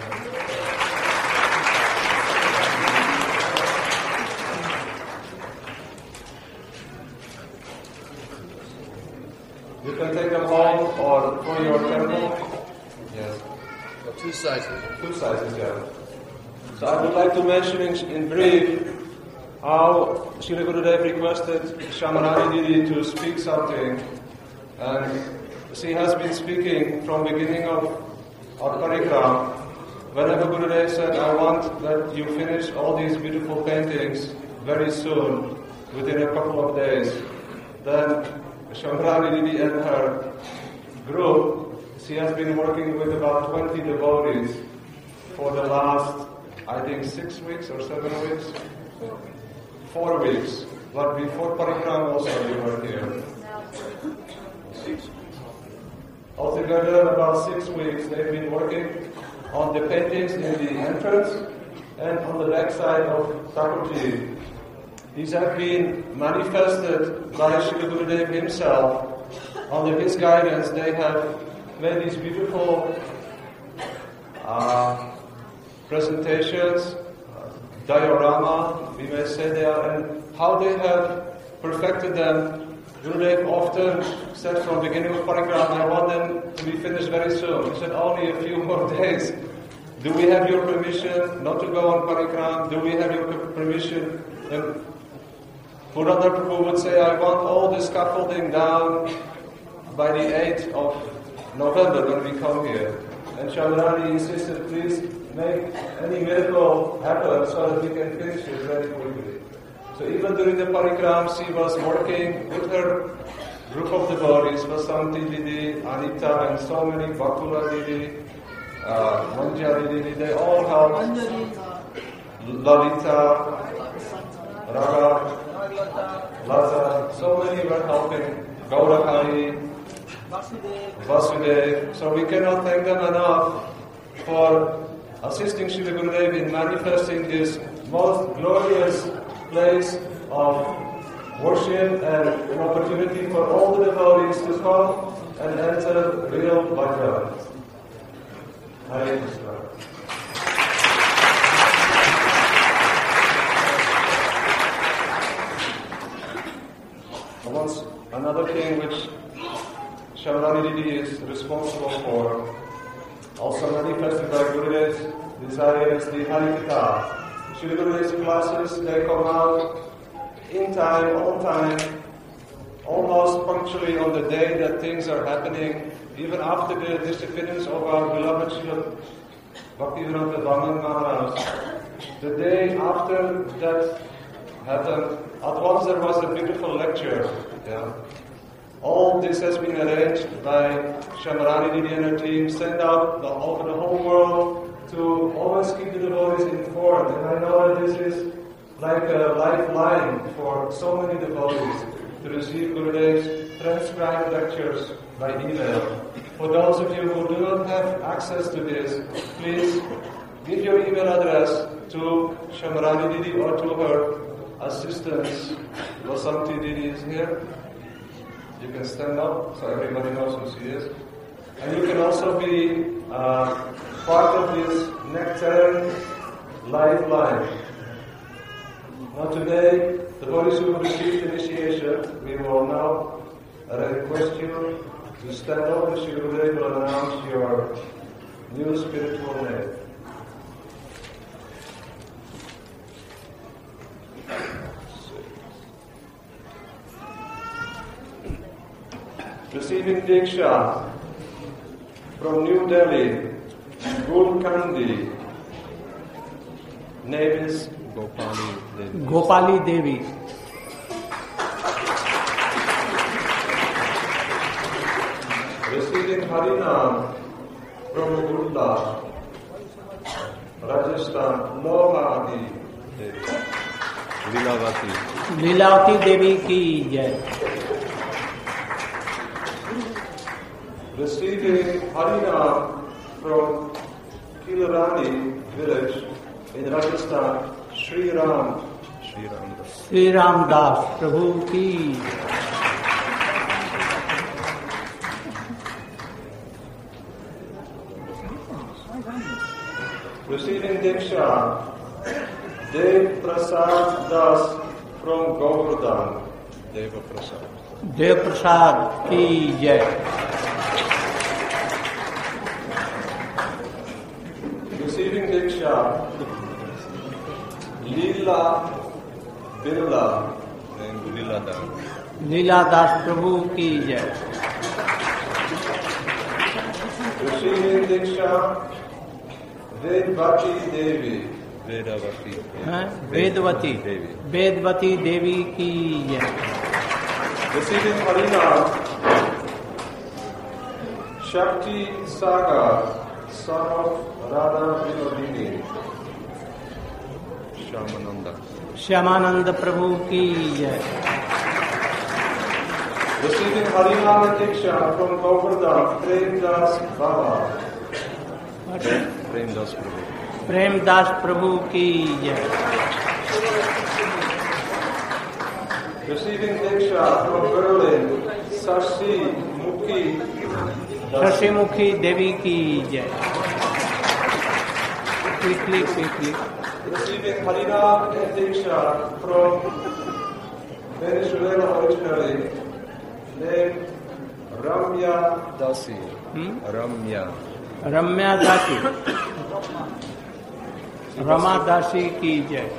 You can take them home or for your temple. Yes. Two sizes. Two sizes, yeah. So I would like to mention in, in brief how Srila Gurudev requested Shamarani Didi to speak something, and she has been speaking from beginning of our parikram. Whenever Gurudev said, I want that you finish all these beautiful paintings very soon, within a couple of days, then Shamarani Didi and her group, she has been working with about twenty devotees for the last, I think, six weeks or seven weeks. Four weeks, but before parikram also we were here. Six. Altogether, about six weeks, they've been working on the paintings in the entrance and on the back side of Thakurji. These have been manifested by Srila Gurudev himself. Under his guidance, they have made these beautiful uh, presentations, diorama, we may say they are, and how they have perfected them. Gurudev often said from the beginning of parikram, I want them to be finished very soon. He said, only a few more days. Do we have your permission not to go on parikram? Do we have your permission? And Purandar Prabhu would say, I want all the scaffolding down by the eighth of November when we come here. And Shamarani insisted, please make any miracle happen so that we can finish it very quickly. So even during the parikram, she was working with her group of devotees, Vasanti Didi, Anita, and so many, Bakula Didi, uh, Manjari Didi, they all helped. Lalita, Raga, Laza, so many were helping. Gaurahari, Vasudev. So we cannot thank them enough for assisting Srila Gurudev in manifesting this most glorious place of worship and an opportunity for all the devotees to come and enter real bhajan. Hare Krishna. Once, another thing which Shamarani Didi is responsible for, also manifested by Gurudev's desire, is the Harikatha. Srila Gurudev's classes, they come out in time, on time, almost punctually on the day that things are happening, even after the disappearance of our beloved Srila Bhaktivedanta Vaman Maharaj. The day after that happened, at once there was a beautiful lecture. Yeah. All this has been arranged by Shamarani Didi and her team, sent out the, over the whole world to always keep the devotees informed. And I know that this is like a lifeline for so many devotees to receive Gurudev's transcribed lectures by email. For those of you who do not have access to this, please give your email address to Shamarani Didi or to her assistants. Vasanti Didi is here. You can stand up so everybody knows who she is. And you can also be uh, part of this Nectarian lifeline. Now today, the devotees who have received initiation, we will now request you to stand up and Sri Gurudev will announce your new spiritual name. Receiving Diksha from New Delhi, Gulkandi, name is Gopali Devi. Gopali Devi. Receiving Harinam from Gurla, Rajasthan, Lohadi Devi. Lilavati. Lilavati देवी की जय. Receiving Harinam from Kilrani village in Rajasthan, Sri Ram. Sri Ram. Shri Ramdas प्रभु की। Receiving Diksha, Dev Prasad Das from Govardhan. Deva Prasad. Dev Prasad की जय। Receiving Diksha, Leela Birla. Leela Das. लीला दास प्रभु की जय। Receiving Diksha, Vedvati Devi. Vedavati. हैं? वेदवती देवी। वेदवती देवी की जय। Receiving Harinam, Shakti Sagar, son of Radha Vinodini. Shamananda. Shyamanand प्रभु की जय। Receiving Harinam and Diksha from Govardhan, Prem Das Baba. Prem Das Prabhu. Premadasa प्रभु की जय। Receiving Diksha from Berlin, Sashi Mukhi. शशिमुखी देवी की जय। Quickly quickly. Receiving Harinam and Diksha from Venezuela originally, named Ramya Dasi. Hmm? Ramya. Ramya Dasi Rama दासी की जय।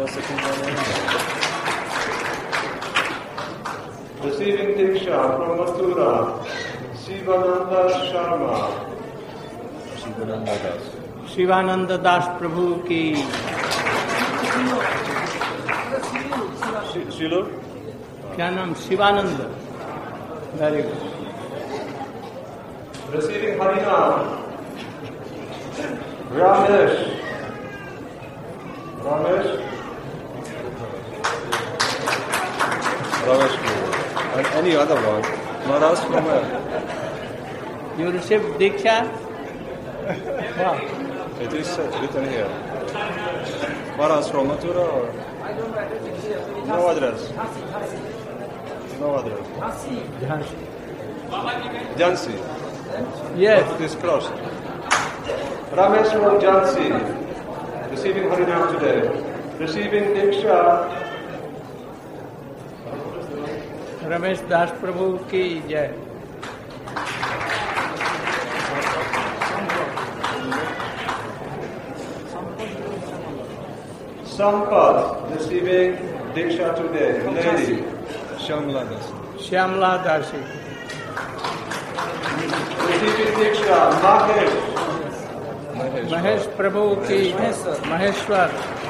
Receiving Diksha from Mathura, Sivananda Sharma. Sivananda Das. Shivanand दास प्रभु की। Shilu? क्या नाम? Shivanand. Very good. Receiving Harinam, Ramesh. Ramesh. Ramesh. And any other one. Maharaj from where? You received Diksha? Wow. It is written here. Maharaj from Mathura or? No address. No address. Jhansi. Yes. It is crossed. Ramesh from Jhansi, receiving Harinam today. Receiving Diksha, Ramesh Das Prabhu की जय। Sampad, receiving Diksha today. Lady, Shamla Das. Shyamala दासी। Receiving Diksha, Mahesh. Mahesh प्रभु की महेश्वर